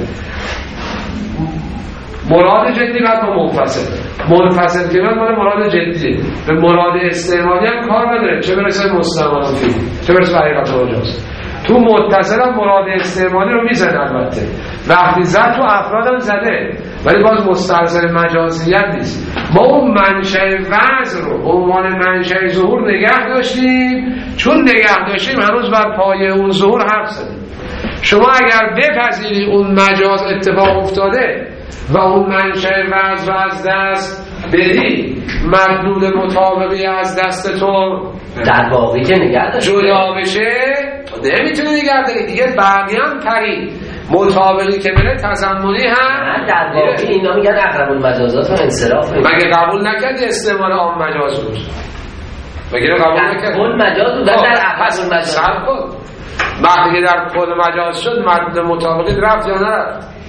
مراد جدی بعد با منفصل، منفصل که مال مراد جدیه، به مراد استعمالی هم کار نداره، چه برسه مستعمل فی چه برسه حقیقت و مجاز. تو متصل هم مراد استعمالی رو میزنه. البته وقتی زد تو افرادم زده ولی باز مستلزم مجازیت نیست. ما اون منشأ وضع رو عنوان منشأ ظهور نگه داشتیم، چون نگه داشتیم هنوز بر پایه اون ظهور حرف زدیم. شما اگر بپذیری اون مجاز اتفاق افتاده و اون منشأ وضع رو از دست بدی، مدلول مطابقی از دست تو در واقعی که نگه داشت جدا بشه نمیتونه نگه داری دیگه. بقیه هم پرید مطابقی که بره تضمنی هم در واقعی اینا میگن اقرب المجازات و انصراف. مگه قبول نکردی استعمال عام مجاز بود؟ مگه قبول نکردی؟ اون مجاز بود در اقرب المجاز. سب کن وقتی که در کل مجاز شد مدلول مطابقی رفت یا نرفت؟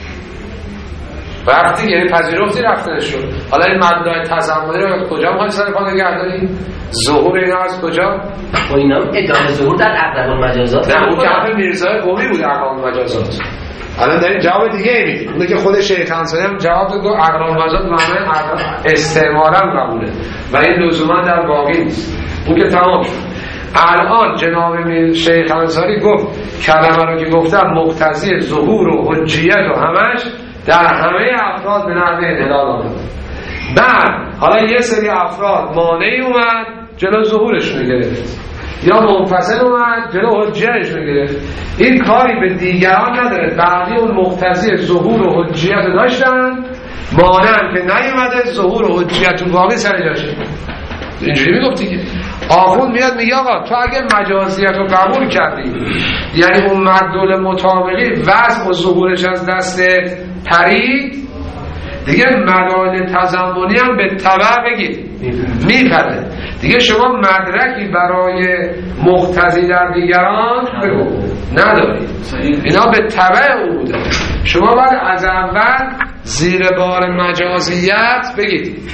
وقتی یعنی پذیرفتی رفتنش شد. حالا این مدلول تضمنی رو کجا میخوای سر پا نگه داری؟ ظهور اینا از کجا؟ و اینا ادامه ظهور در اقرب المجازات. نه اون که میرزای قومی بود اقرب المجازات. الان داریم جواب دیگه ای میدیم. اونه که خود شیخ انصاری هم جواب داد اقرب المجازات معنی استعمالا قبوله و این لزوما در باقی نیست. اون که تمام شد. الان جناب شیخ انصاری گفت کلمه رو که گفتم مقتضی ظهور و حجیت و همش در همه افراد به نحو انحلال آمد. بعد حالا یه سری افراد مانعی اومد جلو ظهورشون گرفت یا منفصل اومد جلو حجیتشون گرفت. این کاری به دیگران نداره. بقیه اون مقتضی ظهور و حجیت رو داشتن، مانع هم که نیومده ظهور و حجیت و باقی سر جاشه. اینجوری میگفت دیگه. آخوند میاد میگه آقا تو اگه مجازیت رو قبول کردی، یعنی اون مدلول مطابقی وضع و ظهورش از دست پرید دیگه، مدلول تضمنی هم به تبع بگید میپره دیگه. شما مدرکی برای مقتضی در دیگران بگو ندارید، اینا به تبع او بوده. شما باید از اول زیر بار مجازیت بگید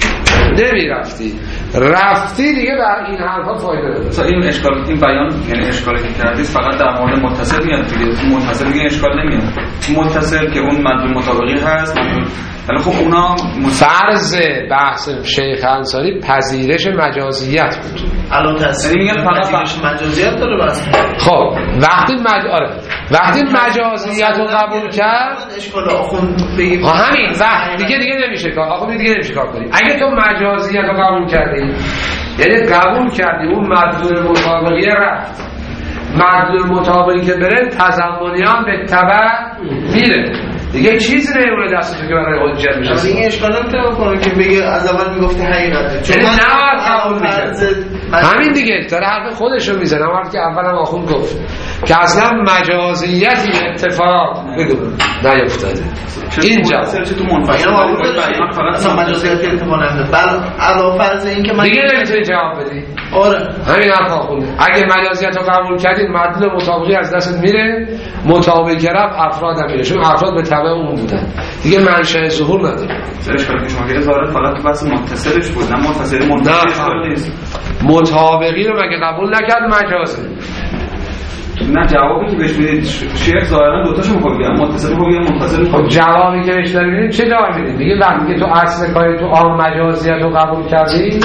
نمی رفتی رفتی دیگه بر این حرفا فایده نداره. این اشکال این بیان یعنی اشکالی که کردید فقط در مورد متصل میاد دیگه. متصل دیگه اشکال نمیاد. متصل که اون مدلول مطابقی هست ولی خب اونا فرض بحث شیخ انصاری پذیرش مجازیت بود. الان تصدیق میگن پذیرش مجازیت داره بس. خب وقتی مج... آره وقتی مجازیت رو قبول کرد اشکال آخوند بگیم همین وقت دیگه دیگه نمیشه کار آخوند دیگه نمیشه کار کنی. اگه تو مجازیت رو قبول کردی یعنی قبول کردی اون مدلول مطابقی رفت مدلول مطابقی که بره تضمنیان به تبع میره دیگه چیزی نمیمونه دستتو که برای حجت میشه. از این اشکال نمیتونه بکنه که بگه از اول میگفتی حقیقته چون یعنی نه قبول میشه همین دیگه داره حرف خودشو میزنه همون که اولم آخوند گفت که اصلا مجازیتی اتفاق بگو نیفتاده اینجا چه تو منفعل اصلا مجازیتی اتفاق نیفتاده بل علاوه فرض این که دیگه نمیتونی جواب بدی. آره همین حرف آخونده اگه مجازیت رو قبول کردید مدلول مطابقی از دست میره مطابقی که رفت افراد هم میره چون افراد به تبع اون بودن دیگه منشأ ظهور نداره. اشکالی که شما گفتید ظاهرا فقط تو بحث متصلش بود نه متصل منفصل نیست. مطابقی رو مگه قبول نکرد مجازه نه جوابی که بهش میدید شیخ ظاهرا دو تاشو میخواد بگم متصل میخواد بگم منفصل. خب جوابی که بهش داری میدید چه جوابی میدید میگه وقتی که تو اصل کاری تو عام مجازیت رو قبول کردی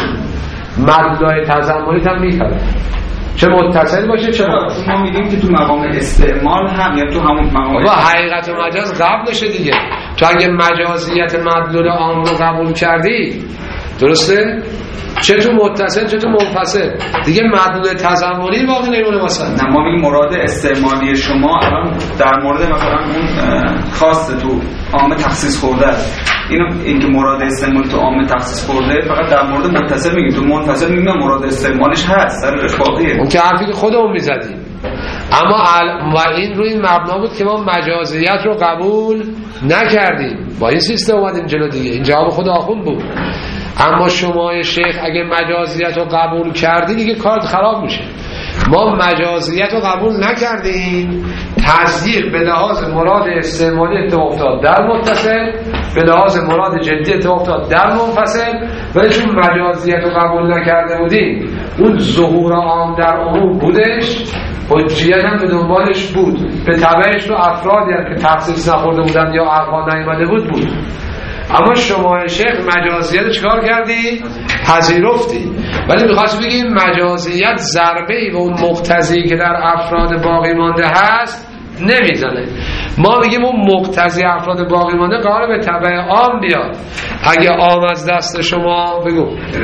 مدلول تضمنیت هم میخواد چه متصل باشه چه ما میگیم که تو مقام استعمال هم یا تو همون مقام با حقیقت مجاز قبلشه دیگه. تو اگه مجازیت مدلول عام رو قبول کردی درسته چه تو متصل چه تو منفصل دیگه مدلول تضمنی باقی نمیمونه. مثلا نه ما میگیم مراد استعمالی شما الان در مورد مثلا اون خاص تو عام تخصیص خورده اینو اینکه مراد استعمالی تو عام تخصیص خورده فقط در مورد متصل میگیم تو منفصل میگیم مراد استعمالش هست درش باقیه. اون که حرفی که خودمون میزدیم اما ال... و این روی این مبنا بود که ما مجازیت رو قبول نکردیم با این سیستم اومدیم جلو دیگه. این جواب خود آخوند بود. اما شما شیخ اگه مجازیت رو قبول کردی دیگه کارت خراب میشه. ما مجازیت رو قبول نکردیم تصدیق به لحاظ مراد استعمالی اتفاق افتاد در متصل به لحاظ مراد جدی اتفاق افتاد در منفصل ولی چون مجازیت رو قبول نکرده بودیم اون ظهور عام در عموم بودش حجیت هم به دنبالش بود به تبعش تو افرادی هم که تخصیص نخورده بودن یا ارقام نیامده بود بود. اما شما شیخ مجازیت رو چکار کردی؟ پذیرفتی ولی میخواست بگیم مجازیت ضربه‌ای به اون مقتضی که در افراد باقی مانده هست نمیزنه. ما میگیم اون مقتضی افراد باقی مانده قراره به تبع عام بیاد. اگه عام از دست شما بگو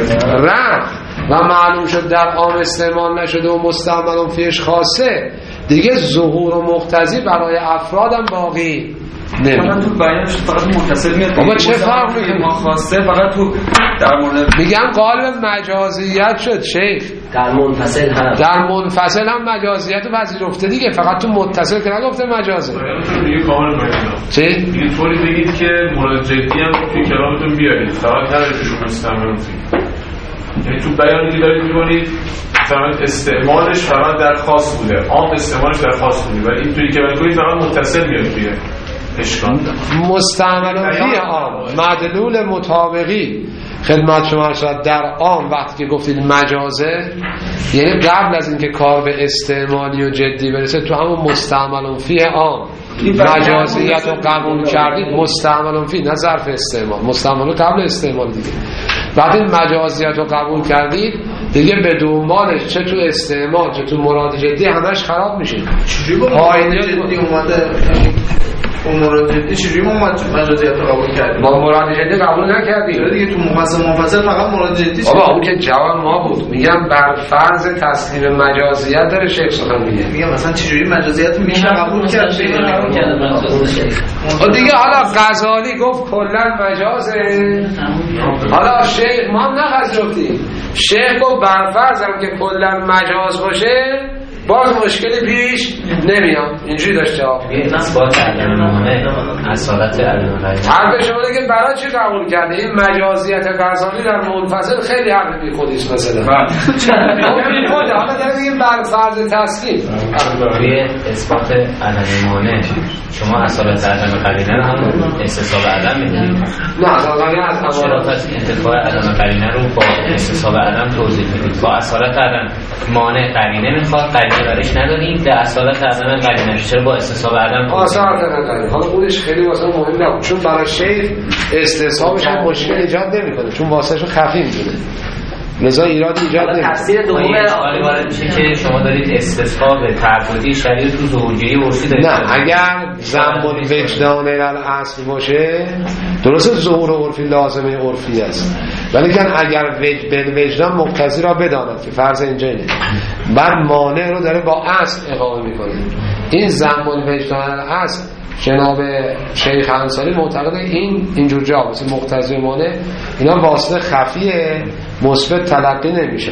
رفت و معلوم شد در عام استعمال نشده و مستعمل فیش خاصه دیگه ظهور و مقتضی برای افرادم باقی فقط تو بیانش فقط متصل میاد. بابا چه فرق میکنه؟ ما خواسته فقط تو در مورد میگم قالب مجازیت شد شیخ در منفصل هم در منفصل هم مجازیت رو پذیرفته دیگه فقط تو متصل که نگفته مجازه. دیگه کامل کنید چی؟ دیگه طوری بگید که مراد جدی هم توی کلامتون بیارید فقط نرید توش مستعمل یعنی تو بیانی که دارید میکنید فقط استعمالش فقط در خاص بوده عام استعمالش در خاص بوده ولی اینطوری که بیان کنید فقط متصل میاد توی اشکال مستعمل فی عام مدلول مطابقی خدمت شما شد در عام وقتی که گفتید مجازه یعنی قبل از اینکه کار به استعمالی و جدی برسه تو همون مستعمل فی عام مجازیت رو قبول کردید مستعمل فی نه ظرف استعمال مستعمل قبل استعمال دیگه وقتی مجازیت رو قبول کردید دیگه به دنبالش چه تو استعمال چه تو مراد جدی همش خراب میشه. چجوری با مراد جدی اومده اون مراد جدی چجوری ما مجازیت رو قبول کردیم؟ با مراد جدی قبول نکردیم دیگه تو مفصل منفصل فقط مراد جدی بابا اون که جواب ما بود. میگم بر فرض تسلیم مجازیت داره شیخ سخن میگه. میگم مثلا چجوری مجازیت میشه قبول کرد؟ دیگه حالا غزالی گفت کلا مجازه حالا شیخ ما هم نپذیرفتیم. شیخ گفت بر فرض هم که کلا مجاز باشه باز مشکلی پیش نمیاد. اینجوری داشته ها اثبات عدم مانع اصالت عدم غیر. حرف شما دیگه برای چی قبول کرده؟ این مجازیت غزالی در منفصل خیلی حرف بی خودیست مثلا. بی خود حالا داره دیگه بر فرض تسلیم. روی اثبات عدم مانع شما اصالت عدم قرینه رو هم استصحاب عدم میدونید؟ نه اصالت قرینه از شرافت انتفاع عدم قرینه رو با استصحاب عدم توضیح میدید. با اصالت عدم مانع قرینه میخواد، قرینه برش نداریم، به اصالت عدم قرینه چرا با استصحاب عدم اصالت عدم قرینه حالا خودش خیلی واسه مهم نبود، چون برای شیخ استصحابش هم مشکل ایجاد نمیکنه چون واسهشو خفی میدونه، لذا ایراد ایجاد نمیکنه. تفسیر دوم سوالی وارد میشه که شما دارید استصحاب تعبدی شریعت تو ظهورگیری عرفی دارید. نه اگر ذم الوجدان الاصل باشه درسته ظهور عرفی لازمه عرفی است، ولی اگر وجد بالوجدان مقتضی را بداند که فرض اینجا اینه بر مانع رو داره با اصل اقامه میکنه. این ذم الوجدان الاصل جناب شیخ انصاری معتقد این اینجور جا مثل مقتضی مانع اینا واسطه خفیه مثبت تلقی نمیشه.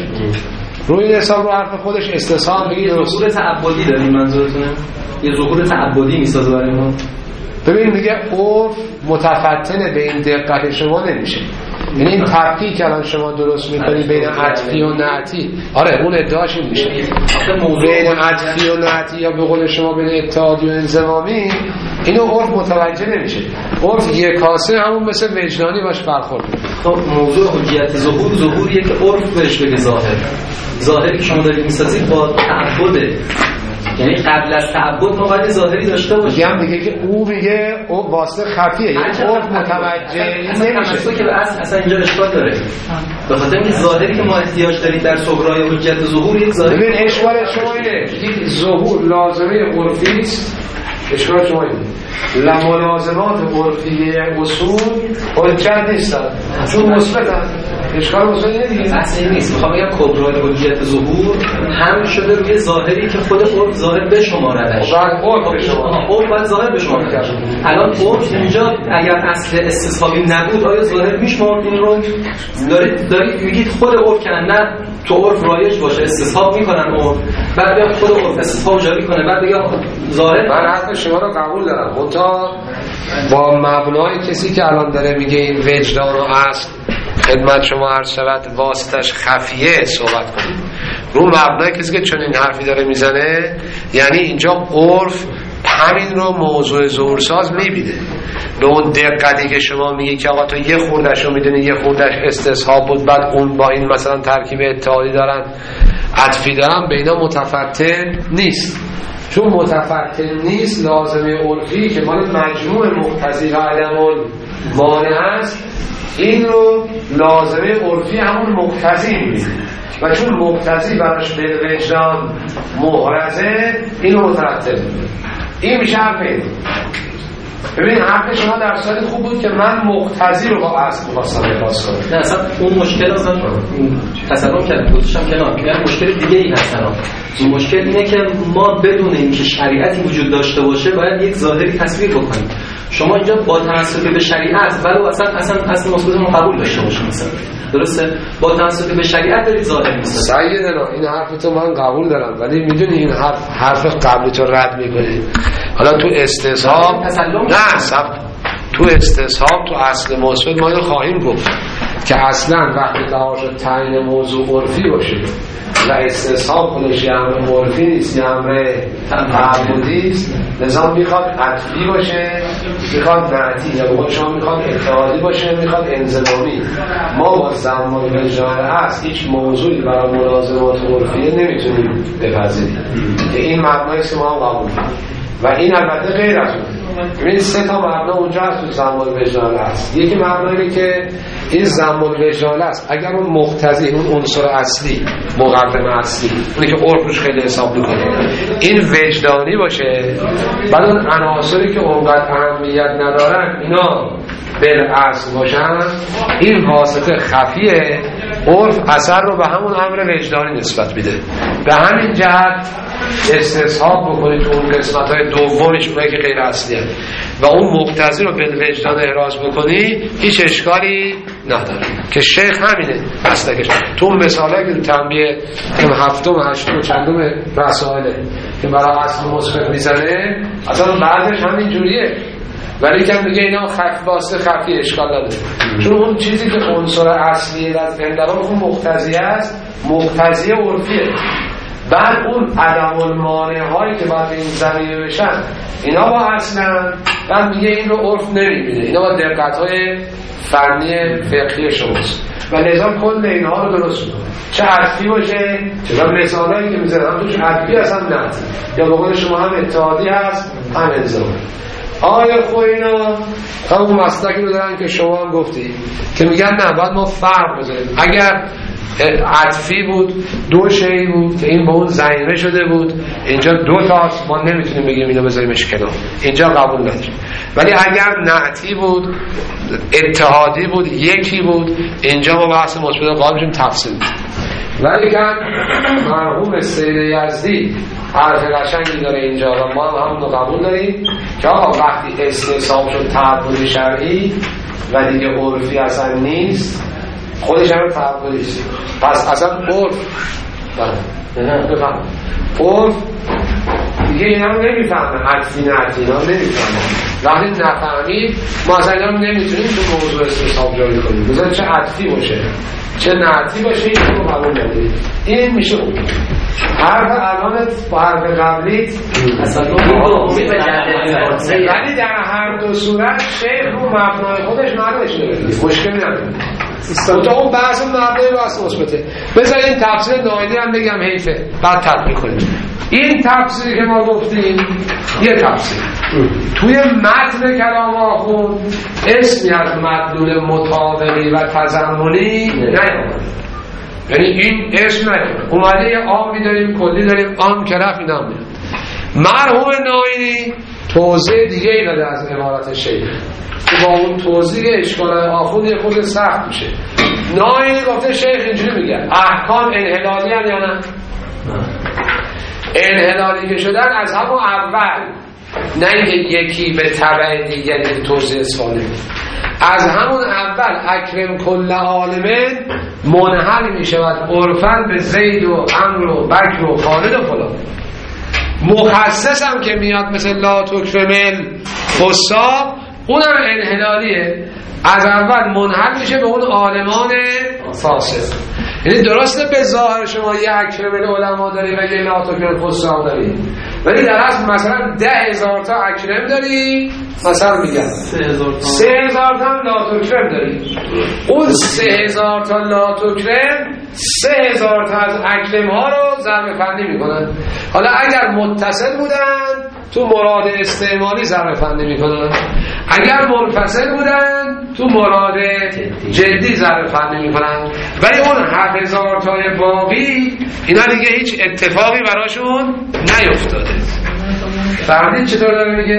روی این حساب رو حرف خودش استصحاب بگید ظهور تعبدی داریم منظورتونه؟ یه ظهور تعبدی میسازه برای ما. ببین دیگه عرف متفتن به این دقت شما نمیشه. یعنی این تفکیک که الان شما درست میکنی بین عطفی و نعتی، آره اون ادعاش این میشه بین عطفی و نعتی یا به قول شما بین اتحادی و انضمامی، اینو عرف متوجه نمیشه. عرف یک کاسه همون مثل وجدانی باش برخورد. خب موضوع حجیت ظهور ظهوریه که عرف بهش بگه ظاهر. ظاهری که شما دارید میسازید با تعبده، یعنی قبل از تعبد ما باید ظاهری داشته باشیم. میگم دیگه که او میگه او واسه خفیه، یعنی عرف متوجه نمیشه که اصلا اصلا اینجا اشکال داره. به خاطر اینکه ظاهری که ما احتیاج داریم در صغرای حجیت ظهور یک ظاهر. ببین اشکال شما اینه یک ظهور لازمه عرفی است. اشکال شما اینه لملازمات عرفی اصول حجت نیستن چون مثبتن. اشکال اصول اینه دیگه بحث این نیست. میخوام بگم کبرای حجیت ظهور هم شده روی ظاهری که خود عرف ظاهر بشماردش. بعد عرف بشمارد. عرف باید ظاهر بشمارد. الان عرف اینجا اگر اصل استصحابی نبود آیا ظاهر میشمارد این رو؟ دارید دارید میگید خود عرف کنن نه تو عرف رایج باشه استصحاب میکنن عرف بعد بیا خود عرف استصحاب جاری کنه بعد بگه ظاهر. من حتی شما رو قبول دارم منتها با مبنای کسی که الان داره میگه این وجدان و اصل خدمت شما عرض شود واسطش خفیه صحبت کنیم رو مبنای کسی که چون این حرفی داره میزنه، یعنی اینجا عرف همین رو موضوع ظهورساز میبینه به اون دقتی که شما میگی که آقا تو یه خوردش رو میدونی یه خوردش استصحاب بود بعد اون با این مثلا ترکیب اتحادی دارن عطفی دارن به اینا متفتن نیست. چون متفتن نیست لازمه عرفی که مال مجموع مقتضی و عدم مانع است این رو لازمه عرفی همون مقتضی میبینه و چون مقتضی براش به وجدان محرزه این رو مترتب میده. این میشه حرف. ببین حرف شما در سالی خوب بود که من مقتضی رو با اصل می‌خواستم احساس کنم. نه اصلا اون مشکل اصلا تصور کردم گذاشتم کنار که مشکل دیگه ای هست. اون مشکل اینه که ما بدون اینکه شریعتی وجود داشته باشه باید یک ظاهری تصویر بکنیم. شما اینجا با تمسک به شریعت ولو اصلا اصلا اصل مثبت رو قبول داشته باشیم مثلا درسته با تمسک به شریعت دارید ظاهر می‌سازید. سیدنا این حرف تو من قبول دارم ولی میدونی این حرف حرف قبل تو رد می‌کنی. حالا تو استصحاب نه سب تو استصحاب تو اصل مثبت ما اینو خواهیم گفت که اصلا وقتی قرار شد تعیین موضوع عرفی باشه و استصحاب خودش یه امر عرفی نیست یه امر تعبدی است، نظام میخواد عطفی باشه میخواد نعتی یا بقول شما میخواد اتحادی باشه میخواد انضمامی. ما با زمان وجدان هست هیچ موضوعی برای ملازمات عرفیه نمیتونیم بپذیریم که این مبنای که ما هم قبول و این البته غیر از اون. این سه تا مبنا اونجا هست تو زمان وجدان هست. یکی مبنایی که این زمان وجدان است اگر اون مقتضی اون عنصر اصلی مقدم اصلی اونی که عرفش خیلی حساب میکنه این وجدانی باشه بعد اون عناصری که اونقدر اهمیت ندارن اینا بالعکس باشن، این واسطه خفیه، عرف اثر رو به همون امر وجدانی نسبت میده. به همین جهت استصحاب بکنید تو اون قسمت های دومش اونایی که غیر اصلی هست و اون مقتضی رو به وجدان احراز بکنی هیچ اشکالی نداره که شیخ همینه مسلکش. تو اون مثاله که تنبیه هفتم هشتم چندم رسائله که برای اصل مثبت میزنه اصلا بعدش همین جوریه، ولی که میگه اینا خفی واسه خفی اشکال نداره، چون اون چیزی که عنصر اصلی از اندرام اون مقتضی است، مقتضی عرفیه. بعد اون عدم المانع هایی که باید این زمینه بشن اینا با اصلا بعد میگه این رو عرف نمیبینه، اینا با دقت های فنی فقهی شماست و نظام کل اینها رو درست میکنه، چه عرفی باشه چه مثال هایی که میزنه هم توش عرفی هست هم نه، یا به قول شما هم اتحادی هست هم انضمامی. آیا خو اینا همون مسلکی رو دارن که شما هم گفتی که میگن نه باید ما فرق بذاریم، اگر عطفی بود دو شی بود که این با اون زمینه شده بود اینجا دو تاست ما نمیتونیم بگیم اینو بذاریمش کنار، اینجا قبول نداریم. ولی اگر نعتی بود اتحادی بود یکی بود اینجا ما بحث مثبت قابل میشیم تفصیل. ولی که مرحوم سید یزدی حرف قشنگی داره اینجا و ما هم همون رو قبول داریم که آقا وقتی استحساب شد تعبد شرعی و دیگه عرفی اصلا نیست خودش همه تعبدیست، پس اصلا عرف بفهم عرف دیگه اینا رو نمیفهمه، عطفی نعتی اینا رو نمیفهمه. وقتی نفهمید ما اصلا اینا رو نمیتونیم تو موضوع استحساب جاری کنیم، بذاره چه عطفی باشه چه نعتی باشه این رو قبول نداریم. این میشه اون حرف الانت با حرف قبلیت ولی در هر دو صورت شیخ رو مبنای خودش معنیش نمیده، مشکلی نداره. تا اون بحث مبنای بحث مثبته. بذار این تفسیر نایدی هم بگم حیفه بعد تطبیق کنیم. این تفسیری که ما گفتیم یه تفسیر توی متن کلام آخوند اسمی از مدلول مطابقی و تضمنی نیامده، یعنی این اسم نیامده، اومده یه عامی داریم کلی داریم، عام که رفت اینا میاد. مرحوم نایینی توضیح دیگه ای داده از عبارت شیخ که با اون توضیح اشکال آخوند یه خود سخت میشه. نایینی گفته شیخ اینجوری میگه احکام انحلالی هم یا نه؟ انحلالی که شدن از همون اول، نه اینکه یکی به تبع دیگری که توضیح اسفانه، از همون اول اکرم کل عالمین منحل می شود عرفاً به زید و عمر و بکر و خالد و فلان. مخصص هم که میاد مثل لا تکرمل فساب اونم انحلالیه، از اول منحل میشه به اون عالمان فاسق. یعنی درسته به ظاهر شما یه اکرم العلماء داری و یه لا تکرمل فساب داری، ولی در اصل مثلا ده هزار تا اکرم داری، مثلا میگن سه هزار تا لا تکرم داری، اون سه هزار تا لا تکرم سه هزار تا از اکرم ها رو ضرب فنی میکنن. حالا اگر متصل بودن تو مراد استعمالی ضرب فنی میکنن، اگر منفصل بودن تو مراد جدی ضرب فنی میکنن. ولی اون هفت هزار تای باقی اینا دیگه هیچ اتفاقی براشون نیفتاده. فهمید چطور داره میگه؟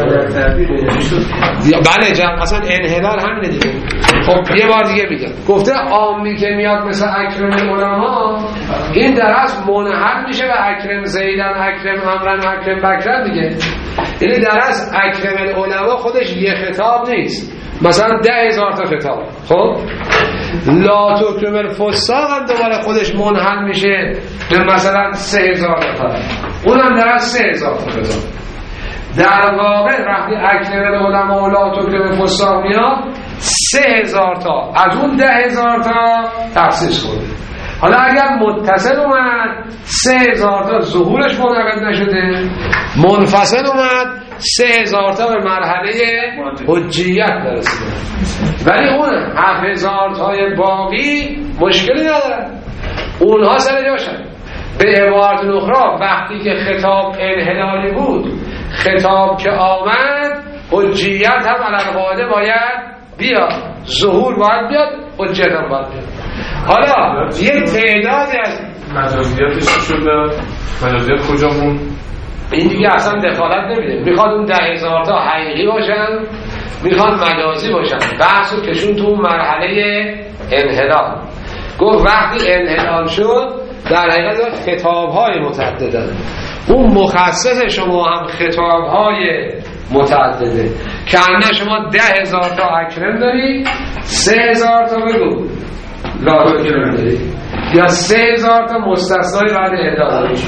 بله جمع اصلا انحلال همینه دیگه. خب یه بار دیگه میگم، گفته عامی که میاد مثل اکرم علما این در اصل منحل میشه به اکرم زیدن اکرم امرن اکرم بکرن دیگه. یعنی در اصل اکرم العلما خودش یه خطاب نیست، مثلا ده هزار تا خطاب. خب لا تکرم الفساق هم دوباره خودش منحل میشه به مثلا سه هزار نفر، اونم در اصل سه هزار تا خطاب. در واقع وقتی اکرم العلما و لا تکرم الفساق میاد سه هزار تا از اون ده هزار تا تخصیص کنه. حالا اگر متصل اومد سه هزار تا ظهورش منعقد نشده، منفصل اومد سه هزار تا به مرحله حجیت برسیده. ولی اون هفت هزار تای باقی مشکلی ندارن، اونها سر جاشن. به عبارت اخرى وقتی که خطاب انحلالی بود، خطاب که آمد حجیت هم علالقاعده باید بیاد، ظهور باید بیاد، حجیت هم باید بیاد. حالا یک تعدادی از مجازیتش شده، مجازیت کجا مون؟ این دیگه اصلا دخالت نمیده، میخواد اون ده هزار تا حقیقی باشن میخوان مجازی باشن. بحث رو کشون تو مرحله انحلال. گفت وقتی انحلال شد در حقیقت خطاب‌های متعددن. اون مخصص شما هم خطاب‌های متعدده که انه شما ده هزار تا اکرم داری، سه هزار تا بگو لا اکرم داری، یا سه هزار تا مستثنای بعد اعداد داری.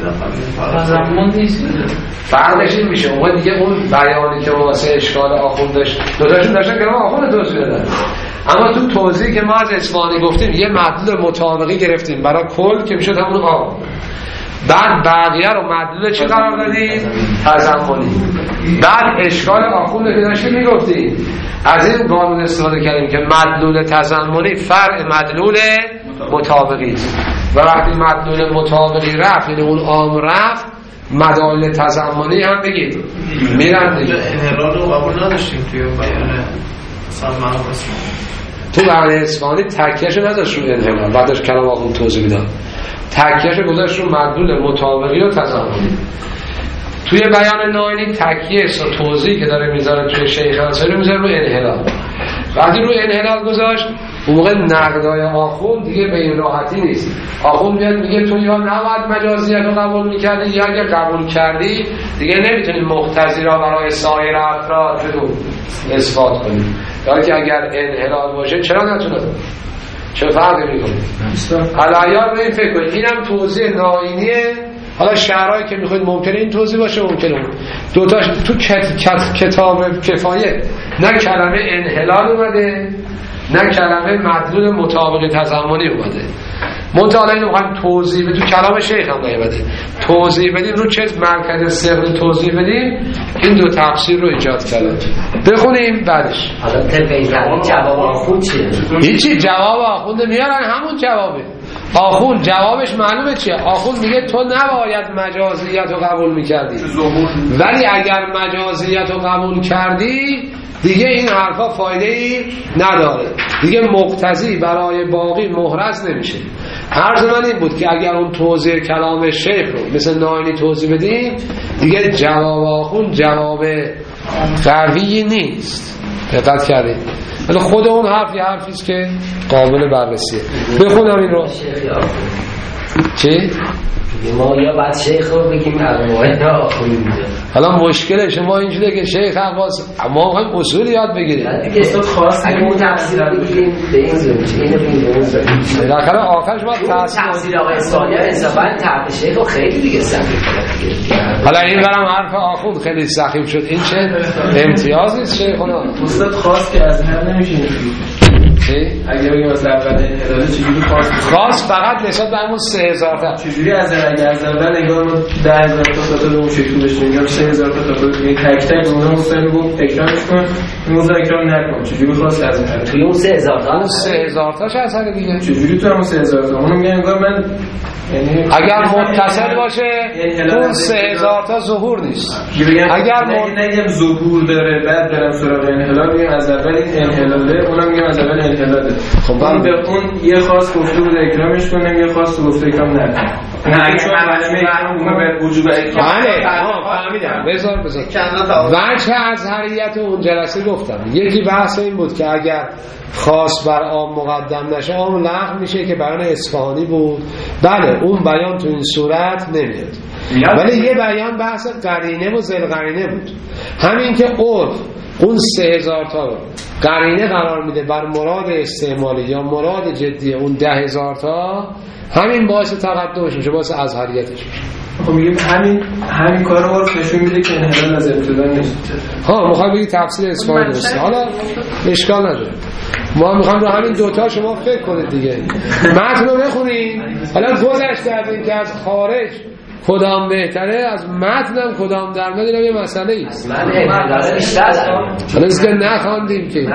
فرقش این میشه اون دیگه اون بیانی که واسه اشکال آخوند داشت دوتاشون داشتن که ما آخوند توضیح دادن، اما تو توضیح که ما از اصفهانی گفتیم یه مدلول مطابقی گرفتیم برای کل که میشد همون آب، بعد بقیه رو مدلول چی قرار دادیم؟ تضمنی. بعد اشکال آخوند که داشتیم میگفتیم از این قانون استفاده کردیم که مدلول تضمنی فرع مدلول مطابقی و وقتی مدلول مطابقی رفت یعنی اون عام رفت مدلول تضمنی هم بگید میرن دیگه. انحلال رو قبول نداشتیم توی بیان سلمان تو بیان اصفهانی تکیهش نداشت رو انحلال، بعدش کلام آخوند توضیح میدم تکیهش گذاشت رو مدلول مطابقی و تضمنی. توی بیان ناینی تکیه و توضیح که داره میذاره توی شیخ انصاری میذاره رو انحلال. وقتی رو انحلال گذاشت اون موقع نقدای آخوند دیگه به این راحتی نیست. آخوند میاد میگه تو یا نباید مجازیت رو قبول میکردی یا اگه قبول کردی دیگه نمیتونی مقتضی را برای سایر افراد بدون اثبات کنی، یا که اگر انحلال باشه چرا نتونه چه فرقی میکنه؟ حالا یاد به این فکر کنید اینم توضیح ناینیه. حالا شعرهایی که میخواید ممکنه این توضیح باشه ممکنه اون دوتاش تو کت... کت... کتاب کفایه نه کلمه انحلال اومده نه کلمه مدلول مطابق تضمنی اومده. منتها اینو میخوایم توضیح بدیم تو کلام شیخ هم نیومده توضیح بدیم رو چه مرکز سر توضیح بدیم این دو تفسیر رو ایجاد کردن. بخونیم بعدش. حالا طبق این جواب آخوند چیه؟ هیچی جواب آخوند میارن همون جوابه. آخوند جوابش معلومه چیه؟ آخوند میگه تو نباید مجازیت رو قبول میکردی ولی اگر مجازیت رو قبول کردی دیگه این حرفا فایده ای نداره دیگه مقتضی برای باقی محرز نمیشه. عرض من این بود که اگر اون توضیح کلام شیخ رو مثل ناینی توضیح بدیم دیگه جواب آخوند جواب قوی نیست. دقت کردید؟ ولی خود اون حرف یه حرفیست که قابل بررسیه. بخونم این رو. چی؟ ما یا بعد شیخ رو بگیم یا آخوند. حالا مشکل شما اینجوریه که شیخ عباس ما می‌خوایم اصول یاد بگیریم. دیگه اصلا خاص اگه اون تفسیر رو بگیریم به این زمینه اینو بگیم. بالاخره آخرش ما تفسیر آقای اسلامی انصافا طرح شیخ رو خیلی دیگه سخت کرد. حالا این برام حرف آخوند خیلی سخیف شد. این چه امتیازی است شیخونا؟ استاد خاص که از هر نمیشه. چی؟ اگه بگیم از اول انحلال چجوری خاص خاص فقط نسبت به همون سه هزار تا چجوری از اگه از اول نگاه ما ده هزار تا تا اون شکل بشه میگم سه هزار تا تا تک تک اونها مستقیم گفت اکرامش کن موزه اکرام نکن چجوری خاص از اول توی اون سه هزار تا اون سه هزار تاش اثر دیگه چجوری تو اون سه هزار تا اونم میگم انگار من یعنی اگر متصل باشه اون سه هزار تا ظهور نیست. اگر نگم ظهور داره بعد برم سراغ انحلال میگم از اول این انحلاله اونم میگم از اول انحلاله. خب من به اون یه خاص گفته بود اکرامش کنم یه خاص گفته اکرام نکنم. نه چون معلومه به وجوب اکرام. بله فهمیدم. بذار بذار وجه از حریت اون جلسه گفتم یکی بحث این بود که اگر خاص بر عام مقدم نشه عام لغو میشه که بیان اصفهانی بود. بله اون بیان تو این صورت نمیاد ولی یه بیان بحث قرینه و ذل قرینه بود. همین که عرف اون سه هزار تا رو قرینه قرار میده بر مراد استعمالی یا مراد جدی اون ده هزار تا همین باعث تقدمش میشه باعث ازهریتش میشه. خب میگیم همین همین کار رو عرف نشون میده که انحلال از ابتدا نیست. ها میخوام بگی تفسیر اصفهانی درسته. حالا اشکال نداره ما میخوام رو همین دوتا شما فکر کنید دیگه. متن رو بخونید. حالا گذشته از این که از خارج کدام بهتره از متنم کدام در میاد اینم یه مسئله ایست. من انحلال بیشتر دارم هنوز که نخواندیم که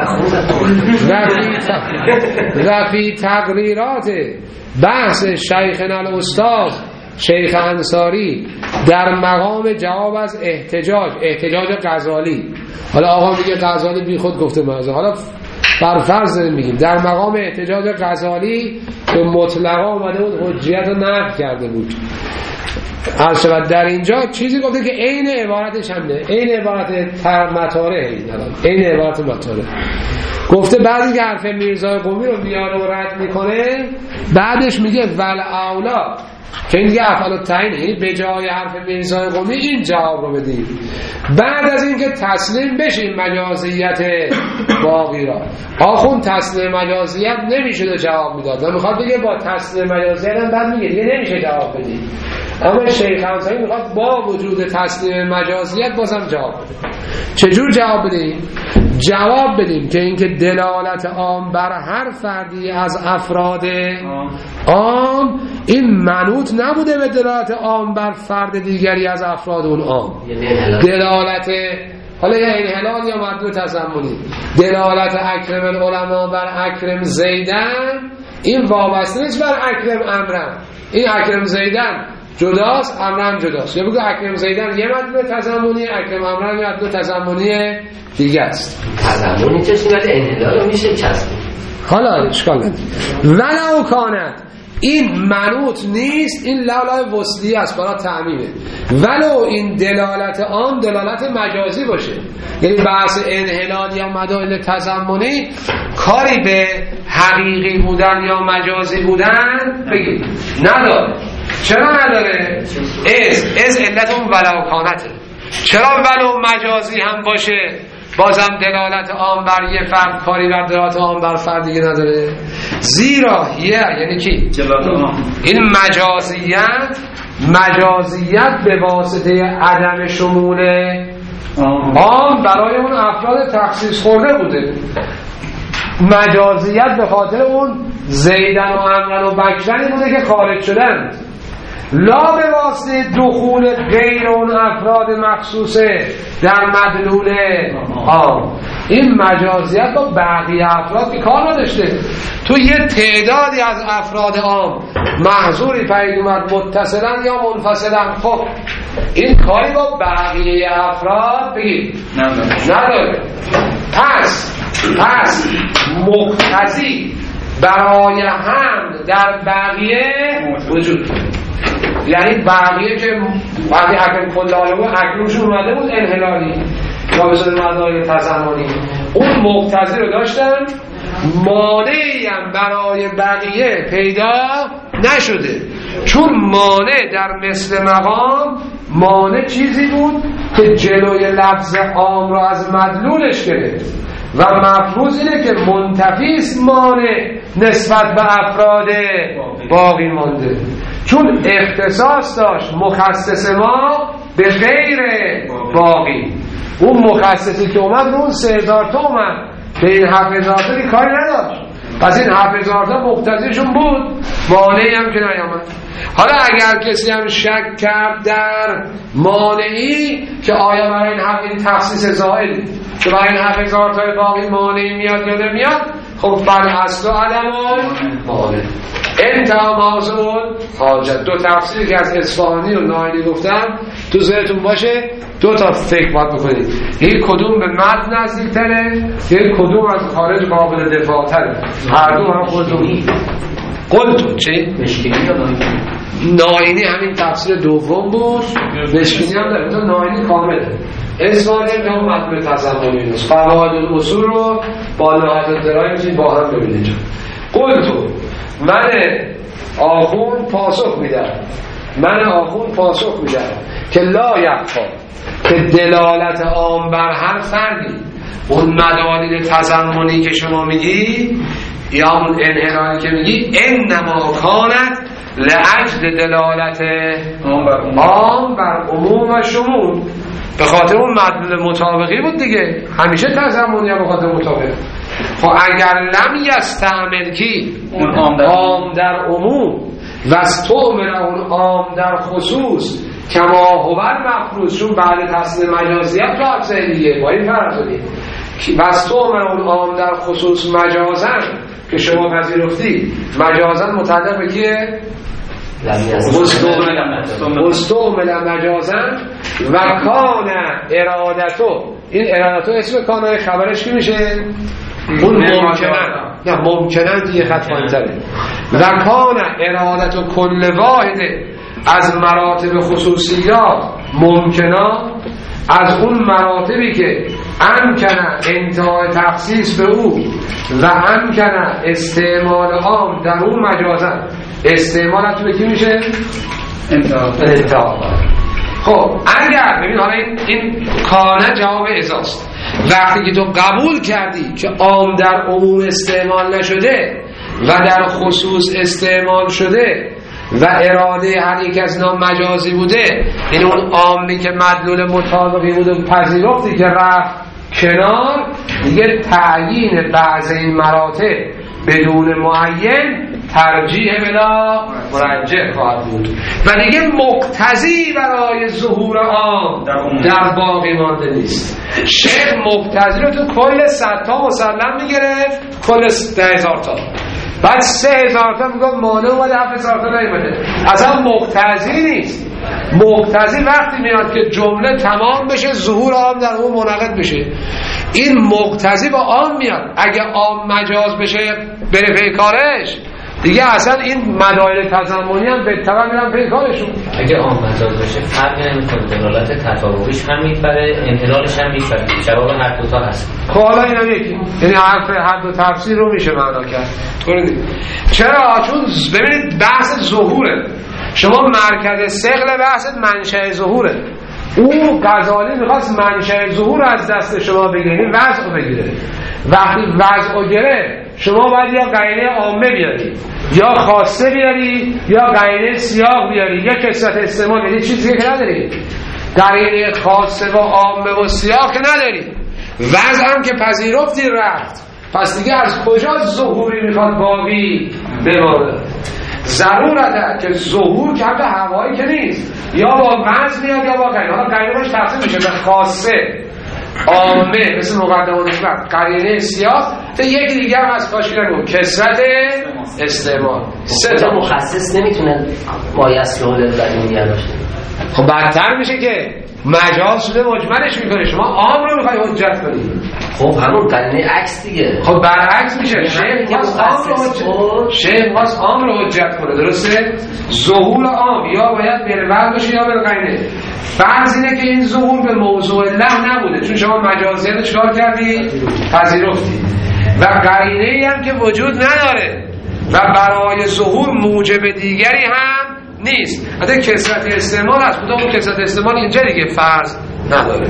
رفی تقریرات بحث شیخنا الاستاذ شیخ انصاری در مقام جواب از احتجاج احتجاج غزالی. حالا آقا میگه غزالی بی خود گفته موضوع حالا بر فرض میگیم در مقام احتجاج غزالی به مطلقا آمده بود حجیت رو نفی کرده بود عرض شود در اینجا چیزی گفته که عین عبارتش همه، عین عبارت مطاره، عین عبارت مطاره گفته. بعد اینکه حرف میرزای قمی رو میاره و رد میکنه، بعدش میگه ول اولا که این دیگه افعال التعیین، یعنی به جای حرف میرزای قمی این جواب رو بدیم. بعد از اینکه تسلیم بشیم مجازیت باقی را، آخون تسلیم مجازیت نمیشه جواب میداد و میخواد بگه با تسلیم مجازیت هم بعد میگه دیگه نمیشه جواب بدیم. اما شیخ انصاری میخواد با وجود تسلیم مجازیت بازم جواب بده. چجور جواب بدیم؟ جواب بدیم که اینکه دلالت عام بر هر فردی از افراد عام این منوط نبوده به دلالت عام بر فرد دیگری از افراد اون عام. دلالت حالا یا انحلال یا مدلول تضمنی، دلالت اکرم العلماء بر اکرم زیدن این وابسته نیست بر اکرم امرم. این اکرم زیدن جداست، امرم جداست. یا بگو اکرم زیدن یه مدلول تضمنی، اکرم امرم یه مدلول تضمنی دیگه است. تضمنی چه صورت انحلال میشه چسبید. حالا اشکال نداره. ولو کانت این منوط نیست، این لولای وصلی است برای تعمیمه. ولو این دلالت عام دلالت مجازی باشه، یعنی بحث انحلال یا مدلول تضمنی کاری به حقیقی بودن یا مجازی بودن بگید نداره. چرا نداره؟ از از علت اون ولو کانته. چرا ولو مجازی هم باشه بازم دلالت عام بر یه فرد کاری بر دلالت عام بر فرد دیگه نداره؟ زیرا یه یعنی کی؟ این مجازیت مجازیت به واسطه عدم شمول عام برای اون افراد تخصیص خورده بوده. مجازیت به خاطر اون زیدن و امرن و بکرنی بوده که خارج شدن، لا به واسطه دخول غیر اون افراد مخصوصه در مدلول عام. این مجازیت با بقیه افراد که کار نداشته. تو یه تعدادی از افراد عام محظوری پدید اومد متصلا یا منفصلا، خب این کاری با بقیه افراد بگید نداره. پس پس مقتضی برای هم در بقیه وجود، یعنی بقیه که وقتی اکرم کلاله بود اکرمشون اومده بود انحلالی یا به صورت مدلول تضمنی، اون مقتضی رو داشتن، مانعی هم برای بقیه پیدا نشده. چون مانع در مثل مقام، مانع چیزی بود که جلوی لفظ عام را از مدلولش گرفت و مفروض اینه که منتفیست مانع نسبت به افراد باقی مانده. چون اختصاص داشت مخصص ما به غیر باقی، اون مخصصی که اومد رو اون سه هزار تا اومد، به این هفت هزار تا کاری نداشت. پس این هفت هزار تا مقتضیشون بود، مانعی هم که نیامد. حالا اگر کسی هم شک کرد در مانعی که آیا برای این هفت این تخصیص زائل که برای این هفت هزار تا باقی مانعی میاد یا نمیاد، خب فل اصل و عدم مانع انتها موضوع حاجت. دو تفسیری که از اصفهانی و ناینی گفتم تو ذهنتون باشه، دو تا فکر باید بکنید، یک کدوم به متن نزدیک تره، یک کدوم از خارج قابل دفاع تره. هر دو هم خودتون قلتون چی؟ ناینی همین تفسیر دوم بود، مشکینی هم داره، ناینی کامله. اصفهانی هم هم متن تضمنی نیست، قواعد الاصول رو با نهایت الدراء میتونید با هم ببینید. قلتون من آخون پاسخ میدم من آخون پاسخ میدم که لا یخفا، که دلالت عام بر هر فردی اون مدالل تضمنی که شما میگی یا اون انحرالی که میگی انما کانت لأجل دلالت عام بر عموم و شمول، به خاطر اون مدلول مطابقی بود دیگه، همیشه تضمنی یا به خاطر مطابق. خب اگر لم یستعمل کی عام در عموم و استعمل اون عام در خصوص کما هو مفروض، چون بعد تصنیع مجازیت تو افضلیه با این فرق داریم و استعمل اون عام در خصوص مجازن که شما پذیرفتی، مجازن متعلق به کیه؟ مستعمل مجازن و کان ارادتو، این ارادتو اسم کانای خبرش کی میشه؟ اون ممکنن نه ممکنن دیگه خط پایین‌تره. و کان ارادتو کل واحده از مراتب خصوصیات ممکنات، از اون مراتبی که امکنه انتهای تخصیص به او و امکنه استعمال عام در اون مجازن. استعمال تو به کی میشه؟ انتها. خب اگر ببین حالا این, این کانه جواب ازاست. وقتی که تو قبول کردی که عام در عموم استعمال نشده و در خصوص استعمال شده و اراده هر یک از اینا مجازی بوده، این اون عامی که مدلول مطابقی بود و پذیرفتی که رفت کنار، دیگه تعیین بعض این مراتب بدون معین ترجیح بلا مرجح خواهد بود و دیگه مقتضی برای ظهور عام در باقی مانده نیست. شیخ مقتضی رو تو کل صد تا مسلم میگرفت، کل ده هزار تا، بعد سه هزار تا میگم مانع اومده، هفت هزار تا نیومده. اصلا مقتضی نیست. مقتضی وقتی میاد که جمله تمام بشه، ظهور عام در اون منعقد بشه. این مقتضی با عام میاد. اگه عام مجاز بشه بره پی کارش، دیگه اصلا این مدایل تضمنی هم به طبع میرن پی کارشون. اگه عام مجاز بشه فرقی نمیکنه، دلالت تطابقیش هم میپره، انحلالش هم میپره. جواب هر دو تا هست. خب حالا اینا یکی، یعنی حرف هر دو تفسیر رو میشه معنا کرد. چرا؟ چون ببینید بحث ظهوره. شما مرکز ثقل بحث منشأ ظهوره. او غزالی میخواست منشأ ظهور از دست شما بگیره، وضع رو بگیره. وقتی وضع رو گره، شما باید یا قرینه عامه بیاری، یا خاصه بیاری، یا قرینه سیاق بیاری، یا کثرت استعمال. یعنی چیزی که نداری، قرینه خاصه و عامه و سیاق که نداری. وضع هم که پذیرفتی رفت، پس دیگه از کجا ظهوری میخواد باقی بمانه؟ ضرورته که ظهور که همه هوایی که نیست، یا با وضع میاد یا با قرینه. حالا قرینه باش تقسیم میشه به خاصه، عامه مثل مقدمه نسبت، قرینه سیاق، تا یکی دیگه هم از کاشی نگو کثرت استعمال. سه تا مخصص نمیتونه مایست رو دلدنی باشه. خب بدتر میشه که مجاز شده مجملش میکنه، شما عام رو میخوای حجت کنی. خب همون قرینه عکس دیگه. خب برعکس میشه. شیخ خواست عام رو حجت شیخ خواست عام رو حجت کنه، درسته؟ ظهور عام یا باید بالوضع باشه یا بالقرینه. فرض اینه که این ظهور به موضوع له نبوده، چون شما مجازی رو چکار کردی؟ پذیرفتی. و قرینه‌ای هم که وجود نداره و برای ظهور موجب دیگری هم نیست. حتی کثرت استعمال هست، خدا اون کثرت استعمال اینجا دیگه فرض نداره.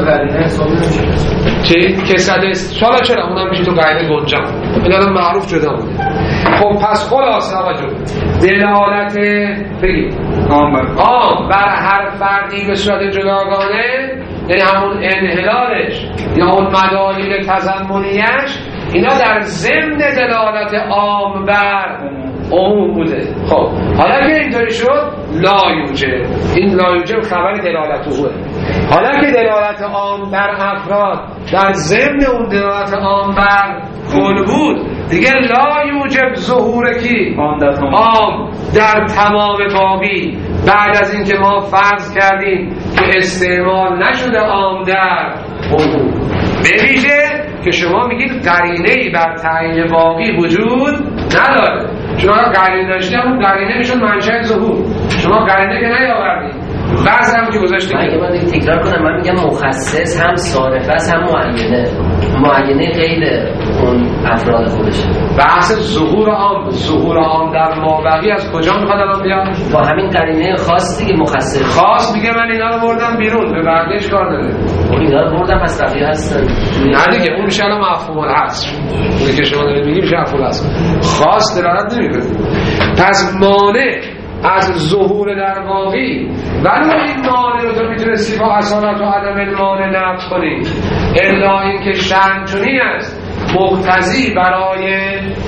چی؟ کثرت استعمال چرا؟ اونم میشه تو قرینه گنجم، این الان معروف جدا بوده. خب پس خلاص توجه، دلالت بگیم عام بر هر فردی به صورت جداگانه، یعنی همون انحلالش یا اون مدایل تضمنیش، اینا در ضمن دلالت عام بر عموم بوده. خب حالا که اینطوری شد، لا یوجب، این لا یوجب خبر دلالت اوه. حالا که دلالت عام بر افراد در ضمن اون دلالت عام بر کل بود، دیگه لا یوجب ظهور کی؟ عام در تمام باقی. بعد از اینکه ما فرض کردیم که استعمال نشده عام در عموم، ببینید که شما میگید قرینه‌ای بر تعیین باقی وجود نداره. چون قرینه داشتی، همون قرینه میشون منشأ ظهور. شما قرینه که نیاوردید، بعضی هم که گذاشتید. اگه من دیگه تکرار کنم، من میگم مخصص هم صارفه است هم معینه. معینه غیر اون افراد خودشه. بحث ظهور عام، ظهور عام در مابقی از کجا میخواد الان بیاد؟ با همین قرینه خاص دیگه. مخصص خاص میگه من اینا رو بردم بیرون، به بقیه‌اش کار داره. اون اینا رو بردم پس بقیه هستن. نه دیگه، اون میشه الان مفهوم العصر. اون که شما دارید میگید میشه مفهوم العصر. خاص دلالت نمیکنه. پس مانع از ظهور در باقی، ولی این مانع رو تو میتونستی با اصالت و عدم المانع نفت کنی، الا اینکه شأن چنین است مقتضی برای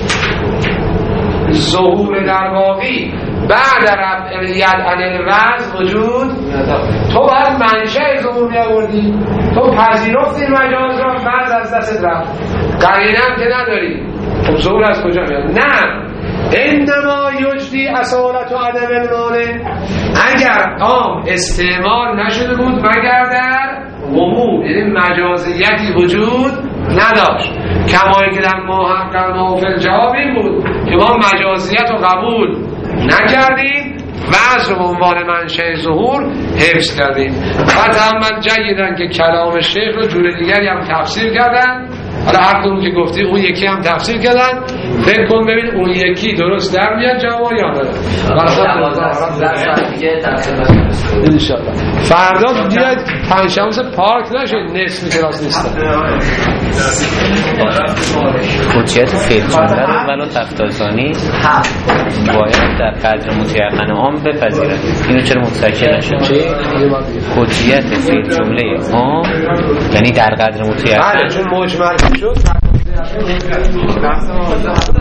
ظهور در باقی بعد رفع ید عن الوضع وجود، تو باید منشأ ظهور می‌آوردی، تو پذیرفتی مجاز را، بعد از دست رفت، قرینه هم که نداری. خب ظهور از کجا میاد؟ نه، انما یجدی اصالت و عدم المانع، اگر عام استعمال نشده بود مگر در عموم، یعنی مجازیتی وجود نداشت. کمایی که در محقق نوفل جواب این بود که ما مجازیت رو قبول نکردیم وضع به عنوان منشأ ظهور حفظ کردیم. و تأمل جیدن که کلام شیخ رو جور دیگری هم تفسیر کردن. حالا هر کدوم که گفتی اون یکی هم تفسیر کردن، فکر کن ببین اون یکی درست در میاد جواب یا نه. فردا بیاید پنجشنبه پارک نشد نصف کلاس نیستن. حجیت فعل جمله رو ولو تفتازانی باید در قدر متیقن عام بپذیرد. اینو چرا متسکر نشد؟ حجیت فعل جمله عام یعنی در قدر متیقن. بله چون مجمل شد